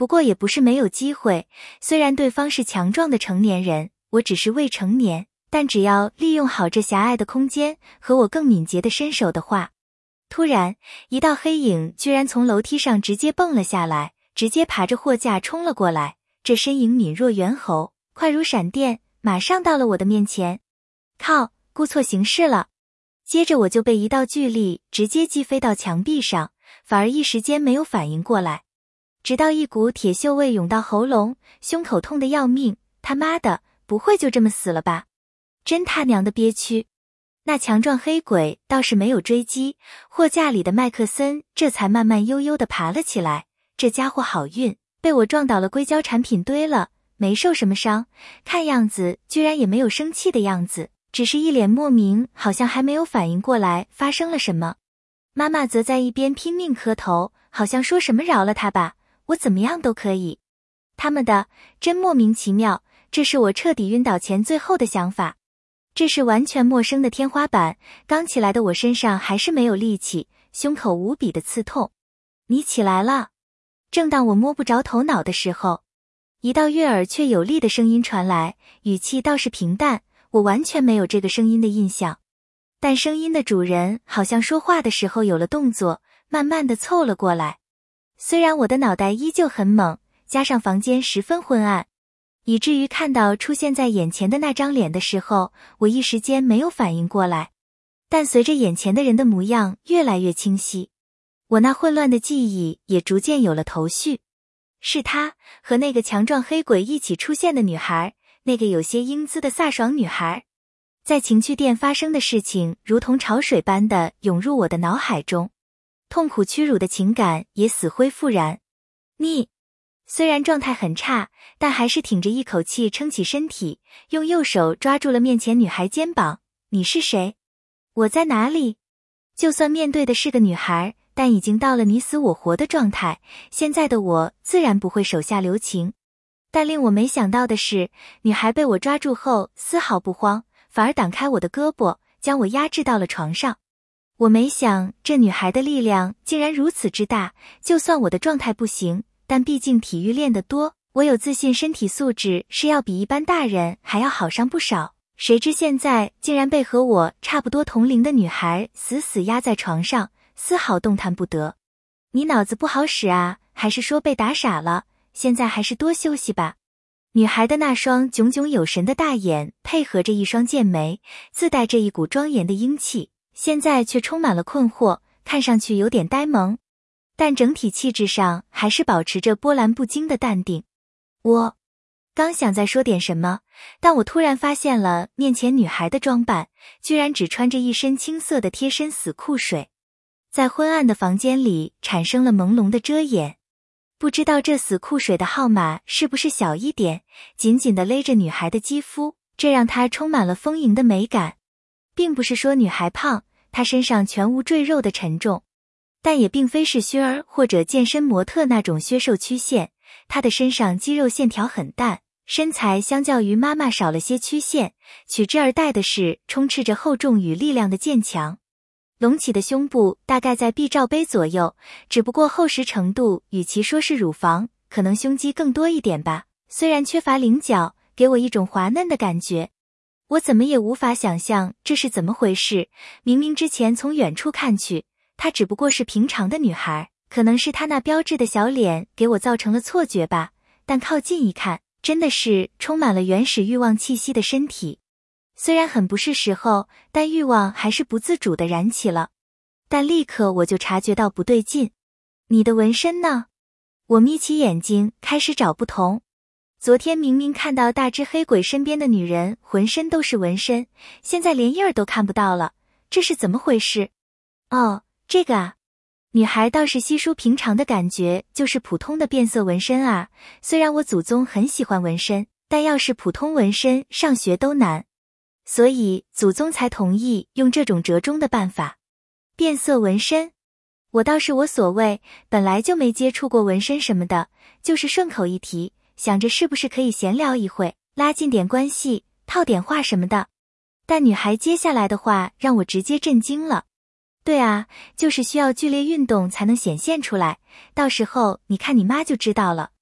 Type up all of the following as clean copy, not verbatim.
不过也不是没有机会，虽然对方是强壮的成年人，我只是未成年，但只要利用好这狭隘的空间和我更敏捷的身手的话。突然，一道黑影居然从楼梯上直接蹦了下来，直接爬着货架冲了过来，这身影敏若猿猴，快如闪电，马上到了我的面前。靠，顾错形势了。接着我就被一道巨力直接击飞到墙壁上，反而一时间没有反应过来。直到一股铁锈味涌到喉咙，胸口痛得要命，他妈的，不会就这么死了吧？真他娘的憋屈。那强壮黑鬼倒是没有追击，货架里的麦克森这才慢慢悠悠地爬了起来。这家伙好运，被我撞倒了硅胶产品堆了，没受什么伤，看样子居然也没有生气的样子，只是一脸莫名，好像还没有反应过来发生了什么。妈妈则在一边拼命磕头，好像说什么饶了他吧，我怎么样都可以。他们的，真莫名其妙，这是我彻底晕倒前最后的想法。这是完全陌生的天花板，刚起来的我身上还是没有力气，胸口无比的刺痛。你起来了。正当我摸不着头脑的时候，一道悦耳却有力的声音传来，语气倒是平淡，我完全没有这个声音的印象。但声音的主人好像说话的时候有了动作，慢慢地凑了过来。虽然我的脑袋依旧很猛，加上房间十分昏暗，以至于看到出现在眼前的那张脸的时候，我一时间没有反应过来。但随着眼前的人的模样越来越清晰，我那混乱的记忆也逐渐有了头绪。是她和那个强壮黑鬼一起出现的女孩，那个有些英姿的飒爽女孩。在情趣店发生的事情如同潮水般的涌入我的脑海中，痛苦屈辱的情感也死灰复燃。你虽然状态很差，但还是挺着一口气撑起身体，用右手抓住了面前女孩肩膀。你是谁？我在哪里？就算面对的是个女孩，但已经到了你死我活的状态，现在的我自然不会手下留情。但令我没想到的是，女孩被我抓住后丝毫不慌，反而挡开我的胳膊，将我压制到了床上。我没想这女孩的力量竟然如此之大，就算我的状态不行，但毕竟体育练得多，我有自信身体素质是要比一般大人还要好上不少。谁知现在竟然被和我差不多同龄的女孩死死压在床上，丝毫动弹不得。你脑子不好使啊，还是说被打傻了？现在还是多休息吧。女孩的那双炯炯有神的大眼配合着一双剑眉，自带着一股庄严的英气，现在却充满了困惑，看上去有点呆萌，但整体气质上还是保持着波澜不惊的淡定。我刚想再说点什么，但我突然发现了面前女孩的装扮，居然只穿着一身青色的贴身死裤水，在昏暗的房间里产生了朦胧的遮掩。不知道这死裤水的号码是不是小一点，紧紧地勒着女孩的肌肤，这让她充满了丰盈的美感。并不是说女孩胖，她身上全无赘肉的沉重，但也并非是靴儿或者健身模特那种削瘦曲线，她的身上肌肉线条很淡，身材相较于妈妈少了些曲线，取之而代的是充斥着厚重与力量的渐强。隆起的胸部大概在 B 罩杯左右，只不过厚实程度与其说是乳房，可能胸肌更多一点吧。虽然缺乏棱角，给我一种滑嫩的感觉。我怎么也无法想象这是怎么回事，明明之前从远处看去，她只不过是平常的女孩，可能是她那标致的小脸给我造成了错觉吧，但靠近一看，真的是充满了原始欲望气息的身体。虽然很不是时候，但欲望还是不自主地燃起了。但立刻我就察觉到不对劲。你的纹身呢？我眯起眼睛开始找不同。昨天明明看到大只黑鬼身边的女人浑身都是纹身，现在连印儿都看不到了，这是怎么回事？哦，这个啊。女孩倒是稀疏平常的感觉，就是普通的变色纹身啊。虽然我祖宗很喜欢纹身，但要是普通纹身上学都难。所以祖宗才同意用这种折中的办法。变色纹身，我倒是我所谓，本来就没接触过纹身什么的，就是顺口一提，想着是不是可以闲聊一会，拉近点关系，套点话什么的。但女孩接下来的话让我直接震惊了。对啊，就是需要剧烈运动才能显现出来，到时候你看你妈就知道了，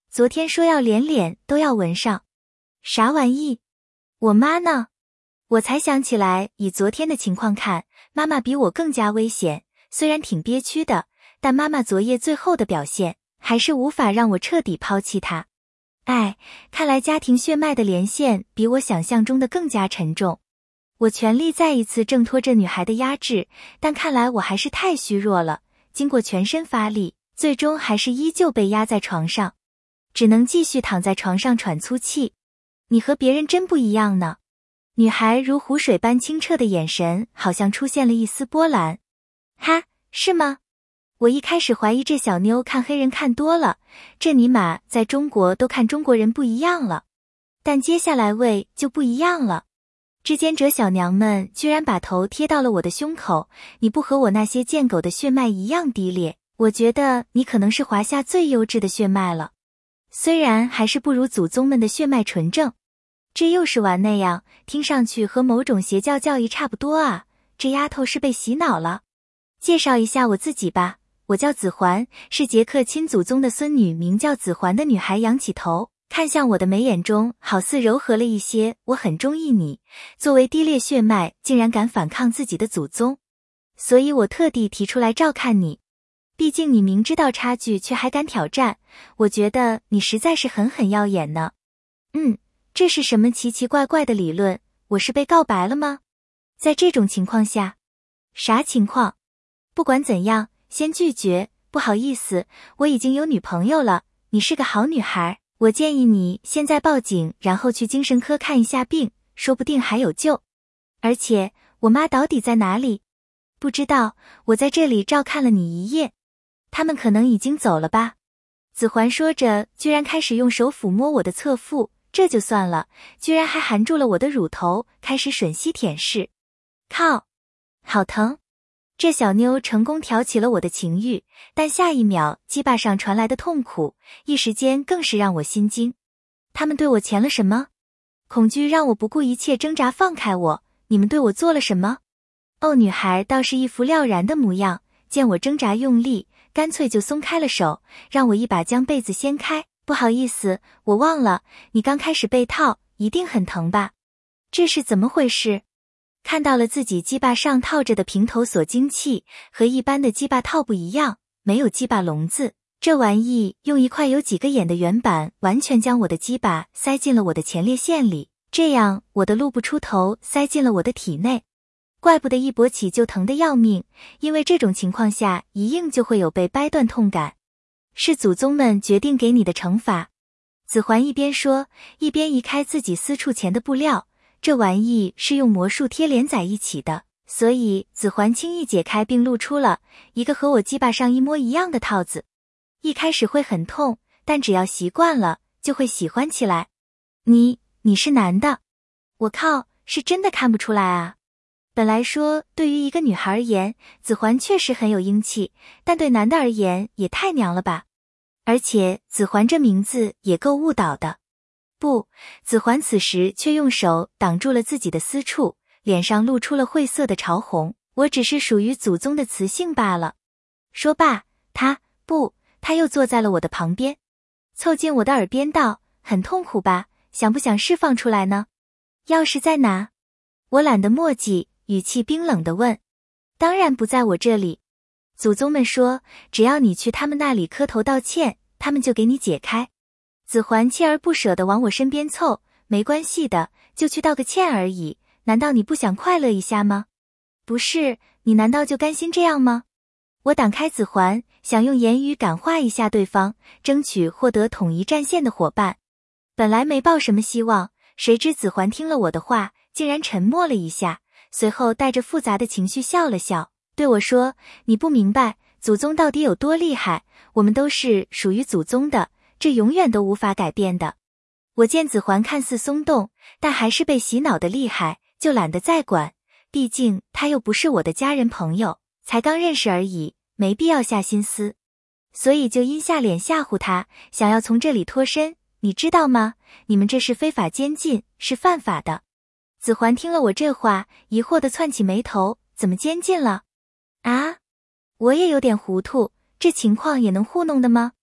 昨天说要连脸都要纹上。啥玩意？我妈呢？我才想起来，以昨天的情况看，妈妈比我更加危险，虽然挺憋屈的，但妈妈昨夜最后的表现，还是无法让我彻底抛弃她。哎，看来家庭血脉的连线比我想象中的更加沉重。我全力再一次挣脱这女孩的压制，但看来我还是太虚弱了，经过全身发力，最终还是依旧被压在床上，只能继续躺在床上喘粗气。你和别人真不一样呢。女孩如湖水般清澈的眼神好像出现了一丝波澜。哈，是吗？我一开始怀疑这小妞看黑人看多了，这尼玛在中国都看中国人不一样了。但接下来位就不一样了。之间者小娘们居然把头贴到了我的胸口，你不和我那些贱狗的血脉一样低劣，我觉得你可能是华夏最优质的血脉了。虽然还是不如祖宗们的血脉纯正。这又是玩那样，听上去和某种邪教教义差不多啊，这丫头是被洗脑了。介绍一下我自己吧，我叫子环，是杰克亲祖宗的孙女，名叫子环的女孩仰起头，看向我的眉眼中好似柔和了一些，我很中意你，作为低劣血脉竟然敢反抗自己的祖宗，所以我特地提出来照看你。毕竟你明知道差距却还敢挑战，我觉得你实在是很耀眼呢。这是什么奇奇怪怪的理论？我是被告白了吗？在这种情况下，啥情况？不管怎样，先拒绝。不好意思，我已经有女朋友了。你是个好女孩，我建议你现在报警，然后去精神科看一下病，说不定还有救。而且，我妈到底在哪里？不知道，我在这里照看了你一夜。他们可能已经走了吧？子环说着，居然开始用手抚摸我的侧腹。这就算了，居然还含住了我的乳头，开始吮吸舔舐。靠，好疼！这小妞成功挑起了我的情欲，但下一秒鸡巴上传来的痛苦，一时间更是让我心惊。他们对我前了什么？恐惧让我不顾一切挣扎放开我。你们对我做了什么？哦，女孩倒是一副料然的模样，见我挣扎用力，干脆就松开了手，让我一把将被子掀开。不好意思，我忘了，你刚开始被套，一定很疼吧？这是怎么回事？看到了自己鸡巴上套着的平头锁精器，和一般的鸡巴套不一样，没有鸡巴笼子，这玩意用一块有几个眼的圆板完全将我的鸡巴塞进了我的前列腺里，这样我的露不出头塞进了我的体内。怪不得一勃起就疼得要命，因为这种情况下一硬就会有被掰断痛感。是祖宗们决定给你的惩罚。子环一边说，一边移开自己私处前的布料，这玩意是用魔术贴连在一起的，所以子环轻易解开并露出了一个和我鸡巴上一模一样的套子。一开始会很痛，但只要习惯了，就会喜欢起来。你是男的？我靠，是真的看不出来啊。本来说对于一个女孩而言，子环确实很有英气，但对男的而言也太娘了吧。而且子环这名字也够误导的。不，子环此时却用手挡住了自己的私处，脸上露出了晦涩的潮红。我只是属于祖宗的雌性罢了。说罢，他又坐在了我的旁边，凑近我的耳边道，很痛苦吧？想不想释放出来呢？钥匙在哪？我懒得墨迹，语气冰冷地问。当然不在我这里。祖宗们说，只要你去他们那里磕头道歉，他们就给你解开。子环锲而不舍地往我身边凑，没关系的，就去道个歉而已，难道你不想快乐一下吗？不是，你难道就甘心这样吗？我挡开子环，想用言语感化一下对方，争取获得统一战线的伙伴。本来没抱什么希望，谁知子环听了我的话，竟然沉默了一下，随后带着复杂的情绪笑了笑，对我说，你不明白祖宗到底有多厉害，我们都是属于祖宗的，这永远都无法改变的。我见子环看似松动，但还是被洗脑的厉害，就懒得再管，毕竟他又不是我的家人朋友，才刚认识而已，没必要下心思。所以就阴下脸吓唬他，想要从这里脱身，你知道吗？你们这是非法监禁，是犯法的。子环听了我这话，疑惑地蹿起眉头，怎么监禁了？啊？我也有点糊涂，这情况也能糊弄的吗？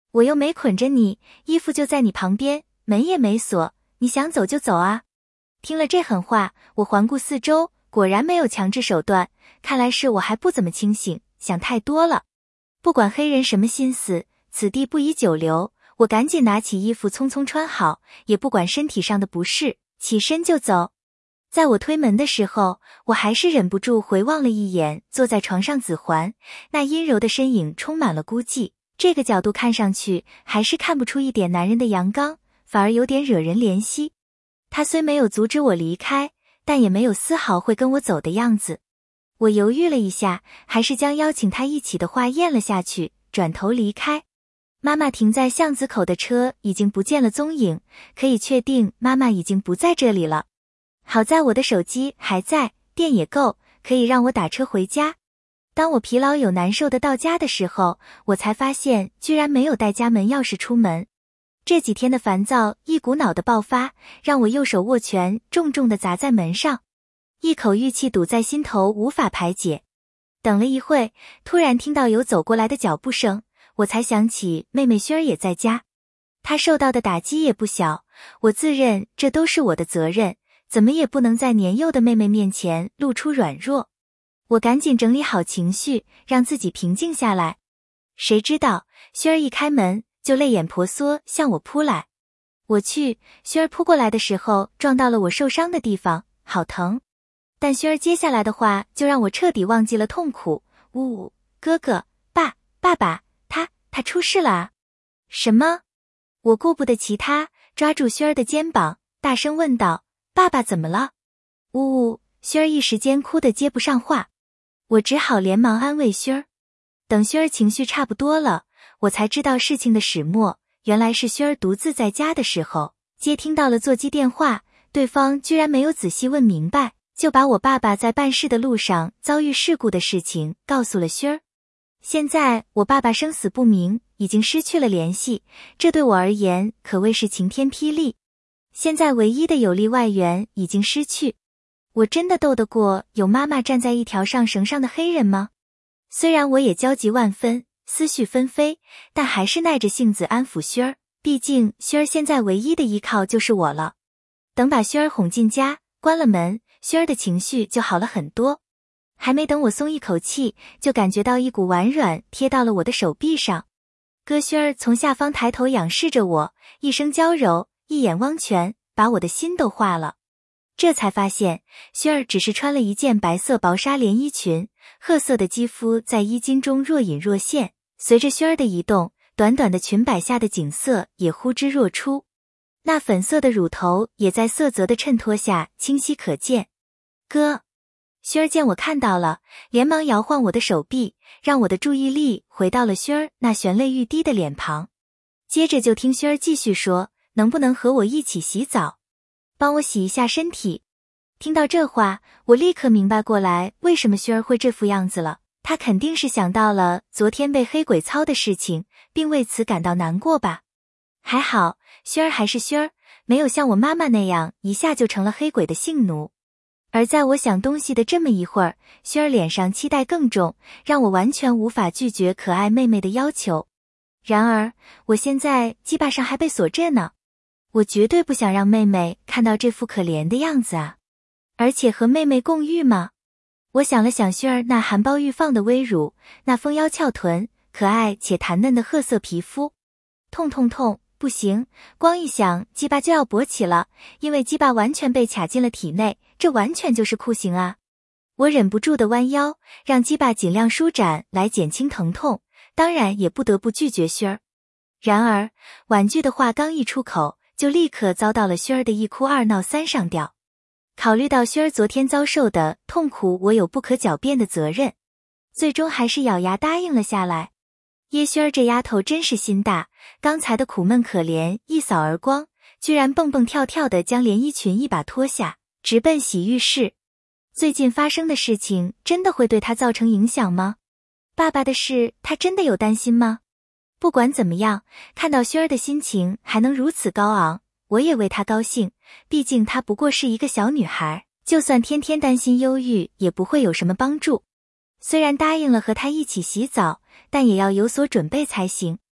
我又没捆着你，衣服就在你旁边，门也没锁，你想走就走啊。听了这狠话，我环顾四周，果然没有强制手段，看来是我还不怎么清醒，想太多了。不管黑人什么心思，此地不宜久留，我赶紧拿起衣服匆匆穿好，也不管身体上的不适，起身就走。在我推门的时候，我还是忍不住回望了一眼坐在床上子桓，那阴柔的身影充满了孤寂，这个角度看上去还是看不出一点男人的阳刚，反而有点惹人怜惜。他虽没有阻止我离开，但也没有丝毫会跟我走的样子。我犹豫了一下，还是将邀请他一起的话咽了下去，转头离开。妈妈停在巷子口的车已经不见了踪影，可以确定妈妈已经不在这里了。好在我的手机还在，电也够，可以让我打车回家。当我疲劳有难受的到家的时候，我才发现居然没有带家门钥匙出门。这几天的烦躁一股脑的爆发，让我右手握拳重重地砸在门上，一口郁气堵在心头，无法排解。等了一会，突然听到有走过来的脚步声，我才想起妹妹萱儿也在家。她受到的打击也不小，我自认这都是我的责任，怎么也不能在年幼的妹妹面前露出软弱。我赶紧整理好情绪，让自己平静下来。谁知道萱儿一开门就泪眼婆娑向我扑来。我去，萱儿扑过来的时候撞到了我受伤的地方，好疼。但萱儿接下来的话就让我彻底忘记了痛苦。呜呜，哥哥，爸爸，他出事了啊！什么？我顾不得其他，抓住萱儿的肩膀，大声问道：爸爸怎么了？呜呜，萱儿一时间哭得接不上话。我只好连忙安慰萱儿。等萱儿情绪差不多了，我才知道事情的始末，原来是萱儿独自在家的时候，接听到了座机电话，对方居然没有仔细问明白，就把我爸爸在办事的路上遭遇事故的事情告诉了萱儿。现在我爸爸生死不明，已经失去了联系，这对我而言可谓是晴天霹雳。现在唯一的有力外援已经失去，我真的斗得过有妈妈站在一条上绳上的黑人吗？虽然我也焦急万分，思绪纷飞，但还是耐着性子安抚萱儿，毕竟萱儿现在唯一的依靠就是我了。等把萱儿哄进家，关了门，萱儿的情绪就好了很多。还没等我松一口气，就感觉到一股丸软贴到了我的手臂上。哥萱儿从下方抬头仰视着我，一声娇柔，一眼汪泉，把我的心都化了。这才发现萱儿只是穿了一件白色薄纱连衣裙，褐色的肌肤在衣襟中若隐若现，随着萱儿的移动，短短的裙摆下的景色也呼之若出。那粉色的乳头也在色泽的衬托下清晰可见。哥，萱儿见我看到了，连忙摇晃我的手臂，让我的注意力回到了萱儿那悬泪欲滴的脸庞。接着就听萱儿继续说，能不能和我一起洗澡，帮我洗一下身体。听到这话，我立刻明白过来为什么萱儿会这副样子了，她肯定是想到了昨天被黑鬼操的事情，并为此感到难过吧。还好萱儿还是萱儿，没有像我妈妈那样一下就成了黑鬼的性奴。而在我想东西的这么一会儿，萱儿脸上期待更重，让我完全无法拒绝可爱妹妹的要求。然而我现在鸡巴上还被锁着呢，我绝对不想让妹妹看到这副可怜的样子啊！而且和妹妹共浴吗？我想了想萱儿那含苞欲放的微乳，那丰腰翘臀，可爱且弹嫩的褐色皮肤。痛，不行，光一想鸡巴就要勃起了，因为鸡巴完全被卡进了体内，这完全就是酷刑啊！我忍不住的弯腰，让鸡巴尽量舒展来减轻疼痛，当然也不得不拒绝萱儿。然而婉拒的话刚一出口，就立刻遭到了萱儿的一哭二闹三上吊。考虑到萱儿昨天遭受的痛苦，我有不可狡辩的责任，最终还是咬牙答应了下来。叶萱儿这丫头真是心大，刚才的苦闷可怜一扫而光，居然蹦蹦跳跳的将连衣裙一把脱下，直奔洗浴室。最近发生的事情真的会对她造成影响吗？爸爸的事她真的有担心吗？不管怎么样，看到萱儿的心情还能如此高昂，我也为她高兴，毕竟她不过是一个小女孩，就算天天担心忧郁也不会有什么帮助。虽然答应了和她一起洗澡，但也要有所准备才行。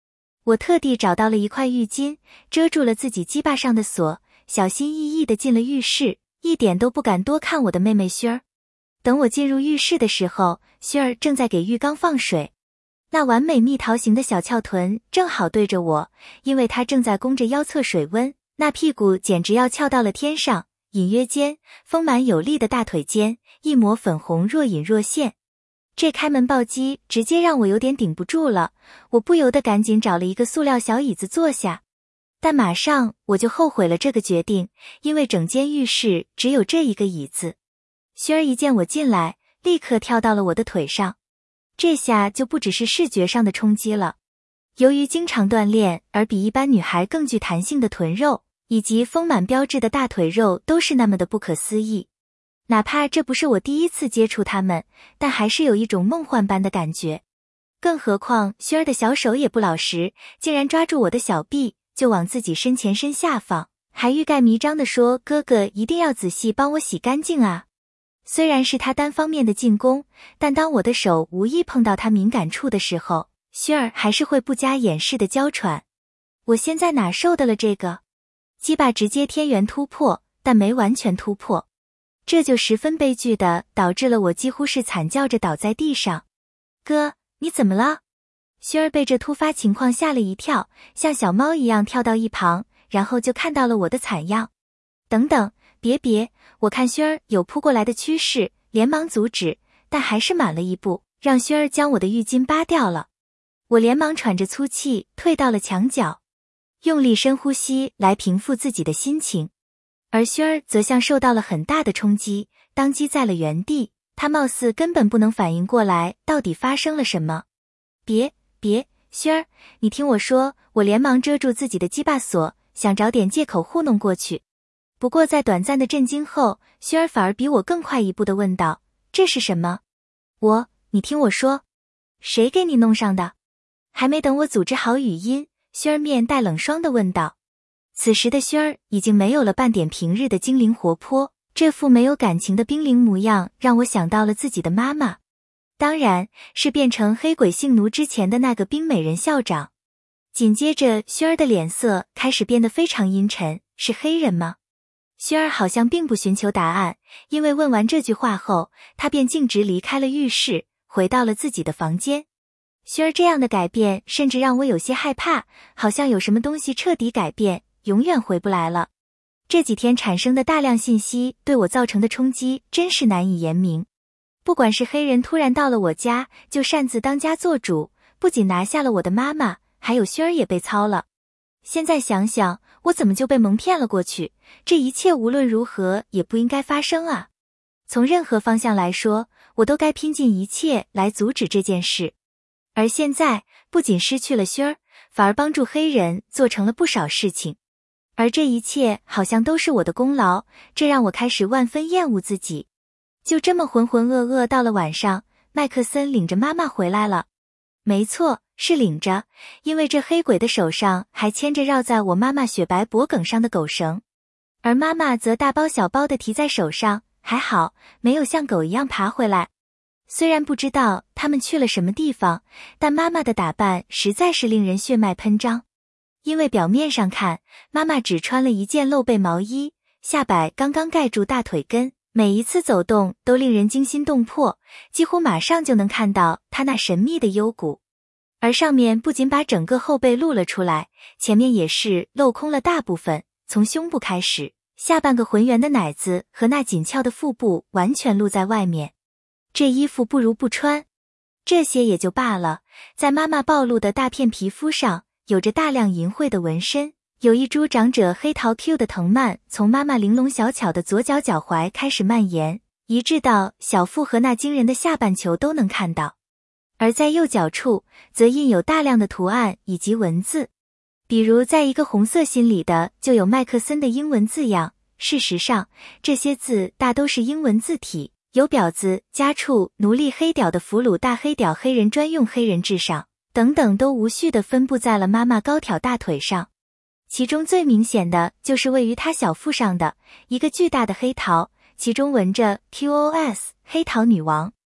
我特地找到了一块浴巾，遮住了自己鸡巴上的锁，小心翼翼地进了浴室，一点都不敢多看我的妹妹薰儿。等我进入浴室的时候，薰儿正在给浴缸放水，那完美蜜桃形的小翘臀正好对着我，因为她正在弓着腰测水温，那屁股简直要翘到了天上，隐约间，丰满有力的大腿间，一抹粉红若隐若现。这开门暴击直接让我有点顶不住了，我不由得赶紧找了一个塑料小椅子坐下。但马上我就后悔了这个决定，因为整间浴室只有这一个椅子。薰儿一见我进来，立刻跳到了我的腿上。这下就不只是视觉上的冲击了。由于经常锻炼而比一般女孩更具弹性的臀肉，以及丰满标志的大腿肉都是那么的不可思议。哪怕这不是我第一次接触它们，但还是有一种梦幻般的感觉。更何况薰儿的小手也不老实，竟然抓住我的小臂就往自己身前身下放，还欲盖弥彰地说哥哥一定要仔细帮我洗干净啊。虽然是他单方面的进攻，但当我的手无意碰到他敏感处的时候，薰儿还是会不加掩饰的娇喘。我现在哪受得了这个？鸡巴直接天元突破，但没完全突破。这就十分悲剧的导致了我几乎是惨叫着倒在地上。哥，你怎么了？薰儿被这突发情况吓了一跳，像小猫一样跳到一旁，然后就看到了我的惨样。等等，别，我看薰儿有扑过来的趋势，连忙阻止，但还是慢了一步，让薰儿将我的浴巾扒掉了。我连忙喘着粗气退到了墙角，用力深呼吸来平复自己的心情。而薰儿则像受到了很大的冲击，当即在了原地，她貌似根本不能反应过来到底发生了什么。别，薰儿，你听我说，我连忙遮住自己的鸡巴锁，想找点借口糊弄过去。不过在短暂的震惊后，薰儿反而比我更快一步地问道，这是什么？你听我说，谁给你弄上的？还没等我组织好语音，薰儿面带冷霜地问道。此时的薰儿已经没有了半点平日的精灵活泼，这副没有感情的冰凌模样让我想到了自己的妈妈，当然是变成黑鬼性奴之前的那个冰美人校长。紧接着薰儿的脸色开始变得非常阴沉，是黑人吗？薰儿好像并不寻求答案，因为问完这句话后，她便径直离开了浴室，回到了自己的房间。薰儿这样的改变甚至让我有些害怕，好像有什么东西彻底改变，永远回不来了。这几天产生的大量信息对我造成的冲击真是难以言明。不管是黑人突然到了我家就擅自当家做主，不仅拿下了我的妈妈，还有薰儿也被操了。现在想想，我怎么就被蒙骗了过去？这一切无论如何也不应该发生啊！从任何方向来说，我都该拼尽一切来阻止这件事。而现在，不仅失去了薰儿，反而帮助黑人做成了不少事情。而这一切好像都是我的功劳，这让我开始万分厌恶自己。就这么浑浑噩噩到了晚上，麦克森领着妈妈回来了。没错，是领着，因为这黑鬼的手上还牵着绕在我妈妈雪白脖颈上的狗绳，而妈妈则大包小包地提在手上，还好没有像狗一样爬回来。虽然不知道他们去了什么地方，但妈妈的打扮实在是令人血脉喷张。因为表面上看，妈妈只穿了一件露背毛衣，下摆刚刚盖住大腿根，每一次走动都令人惊心动魄，几乎马上就能看到她那神秘的幽骨。而上面不仅把整个后背露了出来，前面也是镂空了大部分，从胸部开始，下半个浑圆的奶子和那紧俏的腹部完全露在外面。这衣服不如不穿。这些也就罢了，在妈妈暴露的大片皮肤上有着大量淫秽的纹身，有一株长着黑桃 Q 的藤蔓从妈妈玲珑小巧的左脚脚踝开始蔓延，一直到小腹和那惊人的下半球都能看到。而在右脚处则印有大量的图案以及文字，比如在一个红色心里的就有麦克森的英文字样，事实上这些字大都是英文字体，有婊子、家畜、奴隶、黑屌的俘虏、大黑屌、黑人专用、黑人至上等等，都无序地分布在了妈妈高挑大腿上。其中最明显的就是位于她小腹上的一个巨大的黑桃，其中纹着 QOS 黑桃女王。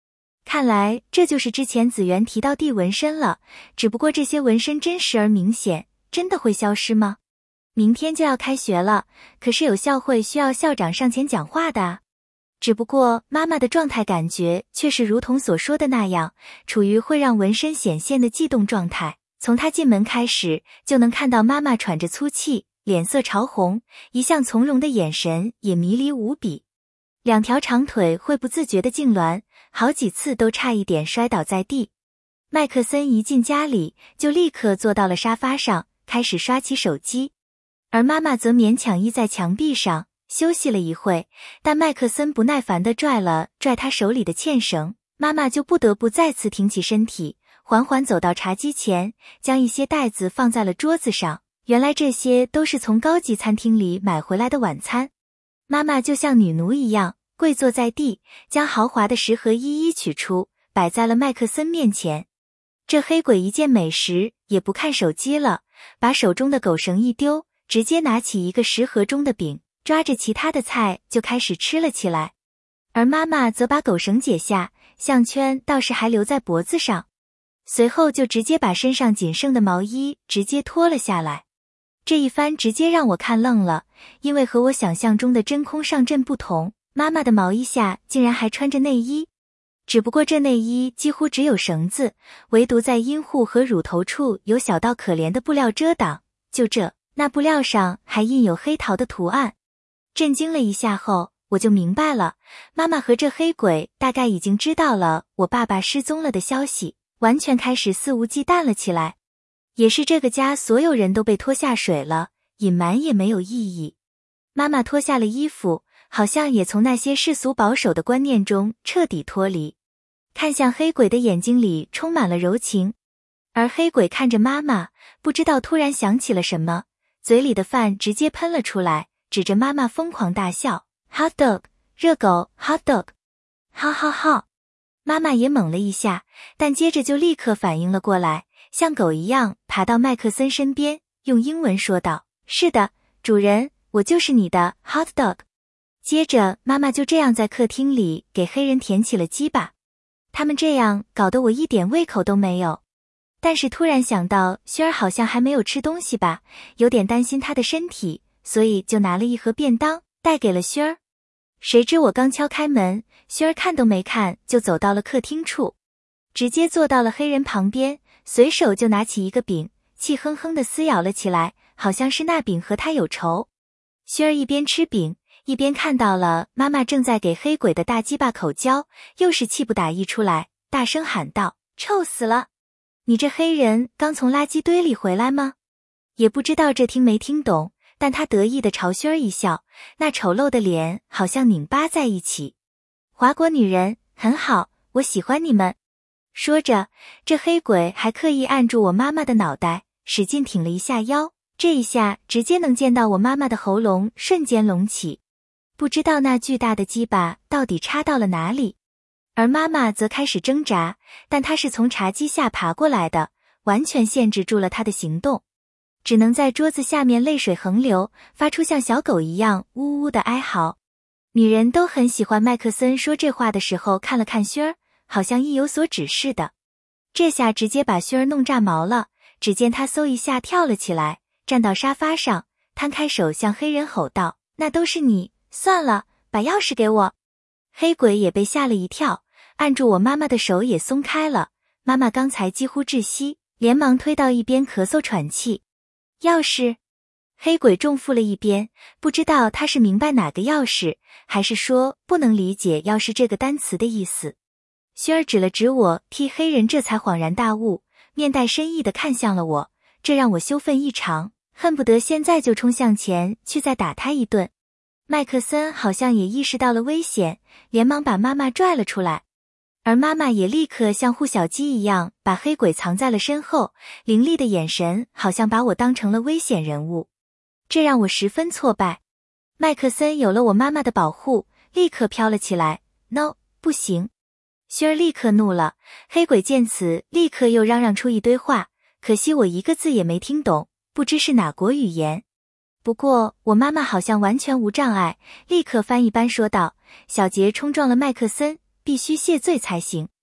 看来这就是之前子源提到地纹身了，只不过这些纹身真实而明显，真的会消失吗？明天就要开学了，可是有校会需要校长上前讲话的啊。只不过妈妈的状态感觉却是如同所说的那样，处于会让纹身显现的悸动状态。从她进门开始，就能看到妈妈喘着粗气，脸色潮红，一向从容的眼神也迷离无比。两条长腿会不自觉地痉挛，好几次都差一点摔倒在地。麦克森一进家里，就立刻坐到了沙发上，开始刷起手机。而妈妈则勉强依在墙壁上，休息了一会，但麦克森不耐烦地拽了拽他手里的牵绳，妈妈就不得不再次挺起身体，缓缓走到茶几前，将一些袋子放在了桌子上。原来这些都是从高级餐厅里买回来的晚餐。妈妈就像女奴一样，跪坐在地，将豪华的食盒一一取出，摆在了麦克森面前。这黑鬼一见美食，也不看手机了，把手中的狗绳一丢，直接拿起一个食盒中的饼，抓着其他的菜就开始吃了起来。而妈妈则把狗绳解下，项圈倒是还留在脖子上，随后就直接把身上仅剩的毛衣直接脱了下来。这一番直接让我看愣了，因为和我想象中的真空上阵不同，妈妈的毛衣下竟然还穿着内衣。只不过这内衣几乎只有绳子，唯独在阴户和乳头处有小到可怜的布料遮挡，就这，那布料上还印有黑桃的图案。震惊了一下后，我就明白了，妈妈和这黑鬼大概已经知道了我爸爸失踪了的消息，完全开始肆无忌惮了起来。也是这个家所有人都被拖下水了，隐瞒也没有意义。妈妈脱下了衣服，好像也从那些世俗保守的观念中彻底脱离，看向黑鬼的眼睛里充满了柔情。而黑鬼看着妈妈，不知道突然想起了什么，嘴里的饭直接喷了出来，指着妈妈疯狂大笑 Hot dog 热狗 Hot dog 好好好。妈妈也懵了一下，但接着就立刻反应了过来，像狗一样爬到麦克森身边，用英文说道，是的，主人，我就是你的 hot dog。 接着妈妈就这样在客厅里给黑人舔起了鸡巴，他们这样搞得我一点胃口都没有。但是突然想到轩儿好像还没有吃东西吧，有点担心他的身体，所以就拿了一盒便当带给了轩儿。谁知我刚敲开门，轩儿看都没看就走到了客厅处，直接坐到了黑人旁边，随手就拿起一个饼，气哼哼地撕咬了起来，好像是那饼和他有仇。轩儿一边吃饼，一边看到了妈妈正在给黑鬼的大鸡巴口交，又是气不打一处来，大声喊道，臭死了！你这黑人刚从垃圾堆里回来吗？也不知道这听没听懂，但他得意地朝轩儿一笑，那丑陋的脸好像拧巴在一起。华国女人，很好，我喜欢你们。说着，这黑鬼还刻意按住我妈妈的脑袋，使劲挺了一下腰，这一下直接能见到我妈妈的喉咙瞬间隆起，不知道那巨大的鸡巴到底插到了哪里。而妈妈则开始挣扎，但她是从茶几下爬过来的，完全限制住了她的行动，只能在桌子下面泪水横流，发出像小狗一样呜呜的哀嚎。女人都很喜欢麦克森说这话的时候看了看轩儿，好像意有所指似的。这下直接把轩儿弄炸毛了，只见他嗖一下跳了起来，站到沙发上，摊开手向黑人吼道，那都是你，算了，把钥匙给我。黑鬼也被吓了一跳，按住我妈妈的手也松开了，妈妈刚才几乎窒息，连忙推到一边咳嗽喘气。钥匙？黑鬼重复了一遍，不知道他是明白哪个钥匙，还是说不能理解钥匙这个单词的意思。轩儿指了指我，替黑人这才恍然大悟，面带深意地看向了我，这让我羞愤异常，恨不得现在就冲向前去再打他一顿。麦克森好像也意识到了危险，连忙把妈妈拽了出来，而妈妈也立刻像护小鸡一样把黑鬼藏在了身后，凌厉的眼神好像把我当成了危险人物，这让我十分挫败。麦克森有了我妈妈的保护，立刻飘了起来， No， 不行。轩儿立刻怒了，黑鬼见此立刻又嚷嚷出一堆话，可惜我一个字也没听懂，不知是哪国语言。不过我妈妈好像完全无障碍，立刻翻译般说道，小杰冲撞了麦克森，必须谢罪才行，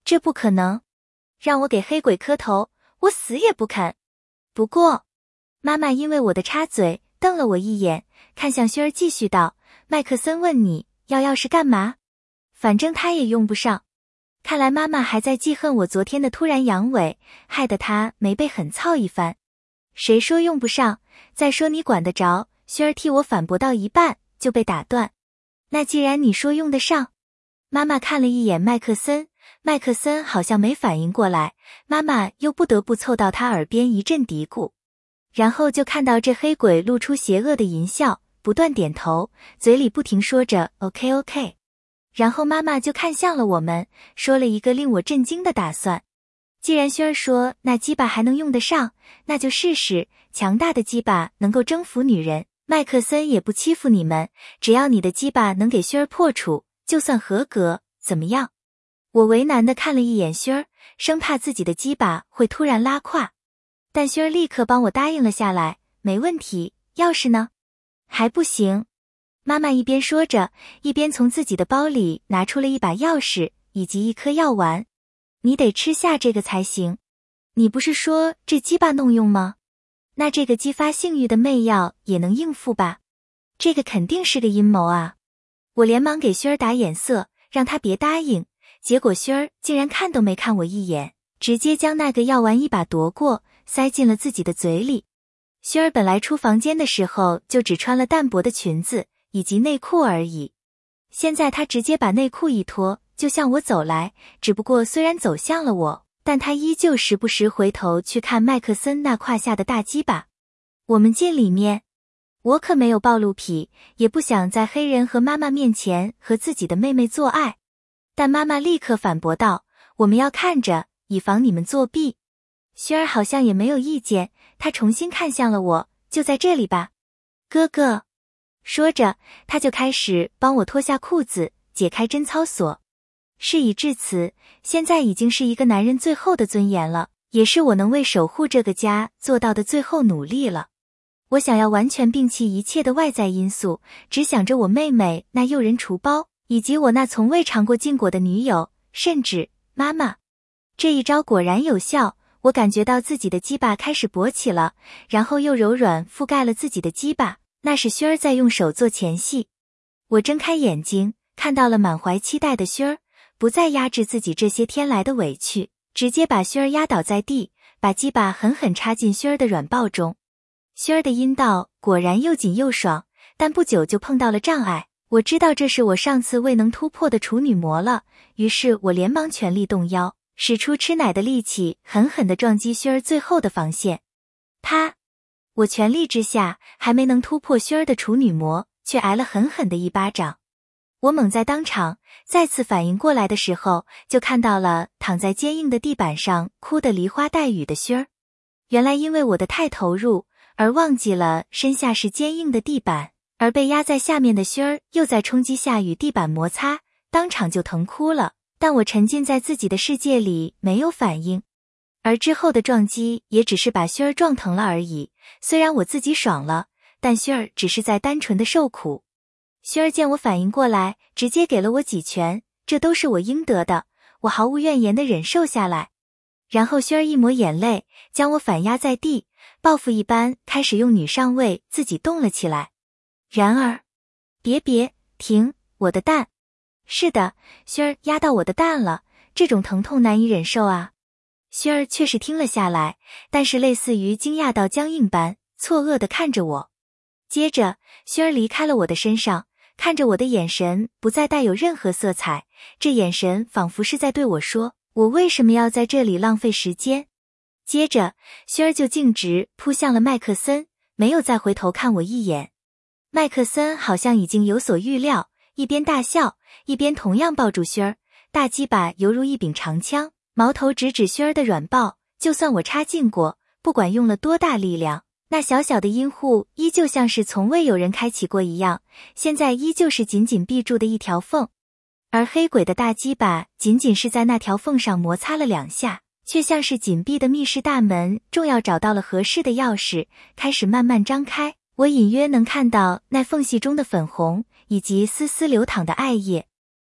这不可能，让我给黑鬼磕头，我死也不肯。不过，妈妈因为我的插嘴，瞪了我一眼，看向轩儿继续道，麦克森问你要钥匙干嘛？反正他也用不上。看来妈妈还在记恨我昨天的突然阳痿，害得她没被狠操一番。谁说用不上？再说你管得着？轩儿替我反驳到一半就被打断。那既然你说用得上，妈妈看了一眼麦克森，麦克森好像没反应过来，妈妈又不得不凑到他耳边一阵嘀咕。然后就看到这黑鬼露出邪恶的淫笑，不断点头，嘴里不停说着 OK。然后妈妈就看向了我们，说了一个令我震惊的打算。既然轩儿说那鸡巴还能用得上，那就试试，强大的鸡巴能够征服女人，麦克森也不欺负你们，只要你的鸡巴能给轩儿破处，就算合格，怎么样？我为难地看了一眼轩儿，生怕自己的鸡巴会突然拉胯。但轩儿立刻帮我答应了下来，没问题，钥匙呢？还不行。妈妈一边说着，一边从自己的包里拿出了一把钥匙以及一颗药丸。你得吃下这个才行。你不是说这鸡巴弄用吗？那这个激发性欲的媚药也能应付吧？这个肯定是个阴谋啊！我连忙给轩儿打眼色，让他别答应。结果轩儿竟然看都没看我一眼，直接将那个药丸一把夺过，塞进了自己的嘴里。轩儿本来出房间的时候就只穿了淡薄的裙子以及内裤而已，现在她直接把内裤一脱，就向我走来，只不过虽然走向了我，但她依旧时不时回头去看麦克森那胯下的大鸡巴。我们进里面，我可没有暴露癖，也不想在黑人和妈妈面前和自己的妹妹做爱。但妈妈立刻反驳道，我们要看着，以防你们作弊。轩儿好像也没有意见，她重新看向了我，就在这里吧，哥哥。说着，他就开始帮我脱下裤子，解开贞操锁。事已至此，现在已经是一个男人最后的尊严了，也是我能为守护这个家做到的最后努力了。我想要完全摒弃一切的外在因素，只想着我妹妹那诱人厨包，以及我那从未尝过禁果的女友，甚至妈妈。这一招果然有效，我感觉到自己的鸡巴开始勃起了，然后又柔软覆盖了自己的鸡巴。那是轩儿在用手做前戏。我睁开眼睛，看到了满怀期待的轩儿，不再压制自己这些天来的委屈，直接把轩儿压倒在地，把鸡巴狠狠插进轩儿的软抱中。轩儿的阴道果然又紧又爽，但不久就碰到了障碍。我知道这是我上次未能突破的处女膜了，于是我连忙全力动腰，使出吃奶的力气，狠狠地撞击轩儿最后的防线。啪！我全力之下，还没能突破轩儿的处女膜，却挨了狠狠的一巴掌。我猛在当场，再次反应过来的时候，就看到了躺在坚硬的地板上哭得梨花带雨的轩儿。原来因为我的太投入，而忘记了身下是坚硬的地板，而被压在下面的轩儿又在冲击下与地板摩擦，当场就疼哭了。但我沉浸在自己的世界里，没有反应。而之后的撞击也只是把轩儿撞疼了而已，虽然我自己爽了，但轩儿只是在单纯的受苦。轩儿见我反应过来，直接给了我几拳，这都是我应得的，我毫无怨言地忍受下来。然后轩儿一抹眼泪，将我反压在地，报复一般开始用女上位自己动了起来。然而，别，停，我的蛋！是的，轩儿压到我的蛋了，这种疼痛难以忍受啊。轩儿却是听了下来，但是类似于惊讶到僵硬般，错愕地看着我。接着，轩儿离开了我的身上，看着我的眼神不再带有任何色彩，这眼神仿佛是在对我说，我为什么要在这里浪费时间？接着，轩儿就径直扑向了麦克森，没有再回头看我一眼。麦克森好像已经有所预料，一边大笑，一边同样抱住轩儿，大鸡巴犹如一柄长枪，矛头直指轩儿的软抱，就算我插进过，不管用了多大力量，那小小的阴户依旧像是从未有人开启过一样，现在依旧是紧紧闭住的一条缝。而黑鬼的大鸡巴仅仅是在那条缝上摩擦了2下，却像是紧闭的密室大门重要找到了合适的钥匙，开始慢慢张开。我隐约能看到那缝隙中的粉红，以及丝丝流淌的艾叶。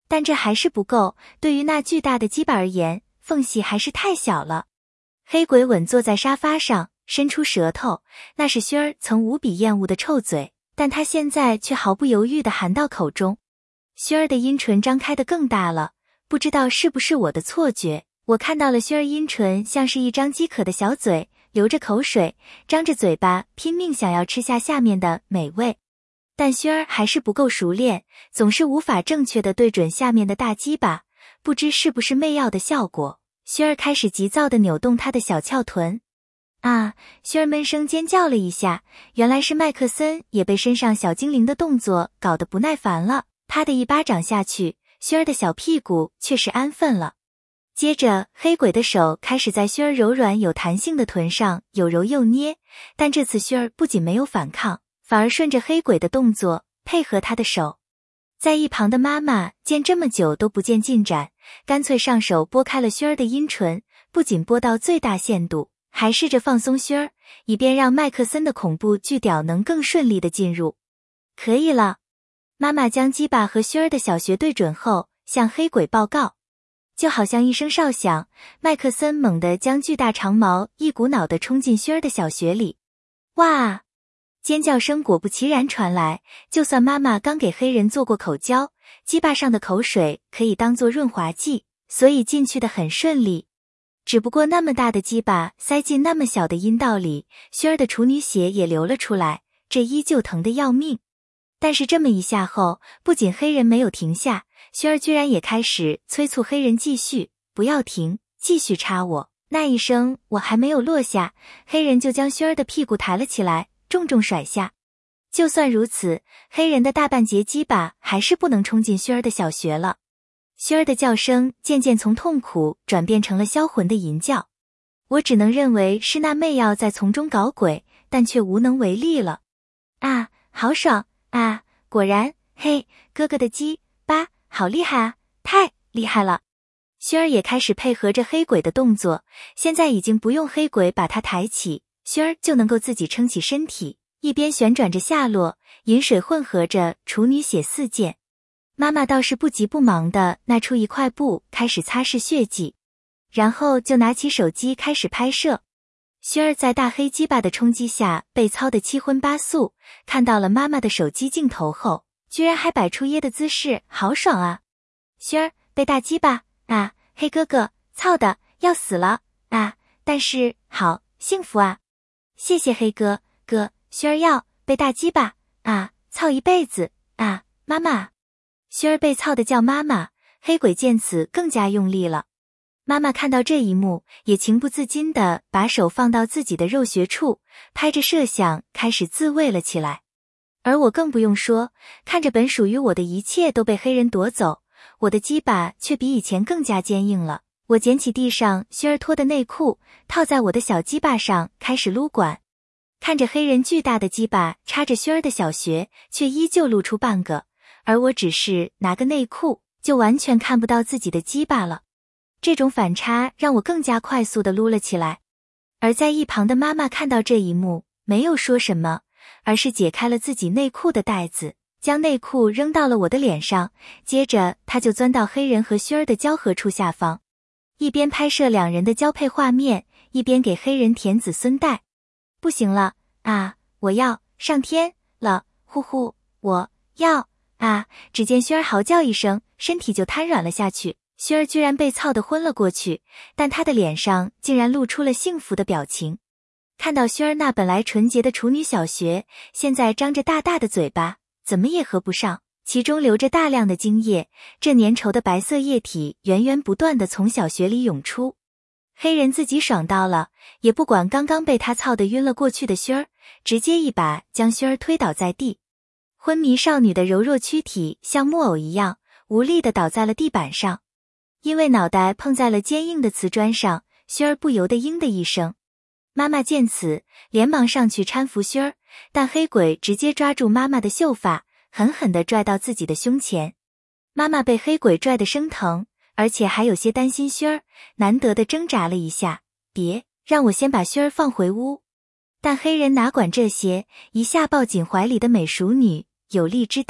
但这还是不够，对于那巨大的鸡巴而言，缝隙还是太小了。黑鬼稳坐在沙发上，伸出舌头，那是薛儿曾无比厌恶的臭嘴，但他现在却毫不犹豫地含到口中。薛儿的阴唇张开得更大了，不知道是不是我的错觉，我看到了薛儿阴唇像是一张饥渴的小嘴，流着口水，张着嘴巴拼命想要吃下下面的美味。但薛儿还是不够熟练，总是无法正确地对准下面的大鸡巴，不知是不是媚药的效果，薛儿开始急躁地扭动他的小翘臀。啊！薛儿闷声尖叫了一下，原来是麦克森也被身上小精灵的动作搞得不耐烦了，啪的一巴掌下去，薛儿的小屁股却是安分了。接着黑鬼的手开始在薛儿柔软有弹性的臀上又揉又捏，但这次薛儿不仅没有反抗，反而顺着黑鬼的动作配合他的手。在一旁的妈妈见这么久都不见进展，干脆上手拨开了薛儿的阴唇，不仅拨到最大限度，还试着放松薛儿，以便让麦克森的恐怖巨屌能更顺利地进入。可以了，妈妈将鸡巴和薛儿的小穴对准后，向黑鬼报告。就好像一声哨响，麦克森猛地将巨大长毛一股脑地冲进薛儿的小穴里。哇！尖叫声果不其然传来，就算妈妈刚给黑人做过口交，鸡巴上的口水可以当作润滑剂，所以进去的很顺利。只不过那么大的鸡巴塞进那么小的阴道里，薛儿的处女血也流了出来，这依旧疼得要命。但是这么一下后，不仅黑人没有停下，薛儿居然也开始催促黑人继续，不要停，继续插我。那一声我还没有落下，黑人就将薛儿的屁股抬了起来，重重甩下。就算如此，黑人的大半截鸡巴还是不能冲进薛儿的小穴了。薛儿的叫声渐渐从痛苦转变成了销魂的淫叫，我只能认为是那媚药在从中搞鬼，但却无能为力了。啊，好爽啊！果然，嘿，哥哥的鸡巴好厉害啊，太厉害了！薛儿也开始配合着黑鬼的动作，现在已经不用黑鬼把他抬起，薛儿就能够自己撑起身体，一边旋转着下落，饮水混合着处女血四溅。妈妈倒是不急不忙地拿出一块布开始擦拭血迹，然后就拿起手机开始拍摄。薛儿在大黑鸡巴的冲击下被操得七荤八素，看到了妈妈的手机镜头后，居然还摆出噎的姿势，好爽啊！薛儿被大鸡巴啊，黑哥哥操的要死了啊！但是好幸福啊！谢谢黑哥哥，薛儿要被大鸡巴啊，操一辈子啊，妈妈！薛儿被操的叫妈妈，黑鬼见此更加用力了。妈妈看到这一幕，也情不自禁地把手放到自己的肉穴处，拍着摄像开始自慰了起来。而我更不用说，看着本属于我的一切都被黑人夺走，我的鸡巴却比以前更加坚硬了。我捡起地上薛儿脱的内裤，套在我的小鸡巴上，开始撸管。看着黑人巨大的鸡巴插着薛儿的小穴，却依旧露出半个，而我只是拿个内裤，就完全看不到自己的鸡巴了。这种反差让我更加快速地撸了起来。而在一旁的妈妈看到这一幕，没有说什么，而是解开了自己内裤的带子，将内裤扔到了我的脸上，接着她就钻到黑人和薛儿的交合处下方，一边拍摄两人的交配画面，一边给黑人舔子孙带。不行了啊，我要上天了，呼呼，我要啊！只见薛儿嚎叫一声，身体就瘫软了下去。薛儿居然被操得昏了过去，但她的脸上竟然露出了幸福的表情。看到薛儿那本来纯洁的处女小穴，现在张着大大的嘴巴，怎么也合不上，其中流着大量的精液，这粘稠的白色液体源源不断地从小穴里涌出。黑人自己爽到了，也不管刚刚被他操得晕了过去的薛儿，直接一把将薛儿推倒在地。昏迷少女的柔弱躯体像木偶一样，无力地倒在了地板上。因为脑袋碰在了坚硬的瓷砖上，薛儿不由得嘤的一声。妈妈见此，连忙上去搀扶薛儿，但黑鬼直接抓住妈妈的秀发，狠狠地拽到自己的胸前。妈妈被黑鬼拽得生疼，而且还有些担心薛儿，难得地挣扎了一下，别，让我先把薛儿放回屋。但黑人哪管这些，一下抱紧怀里的美熟女，有力之大，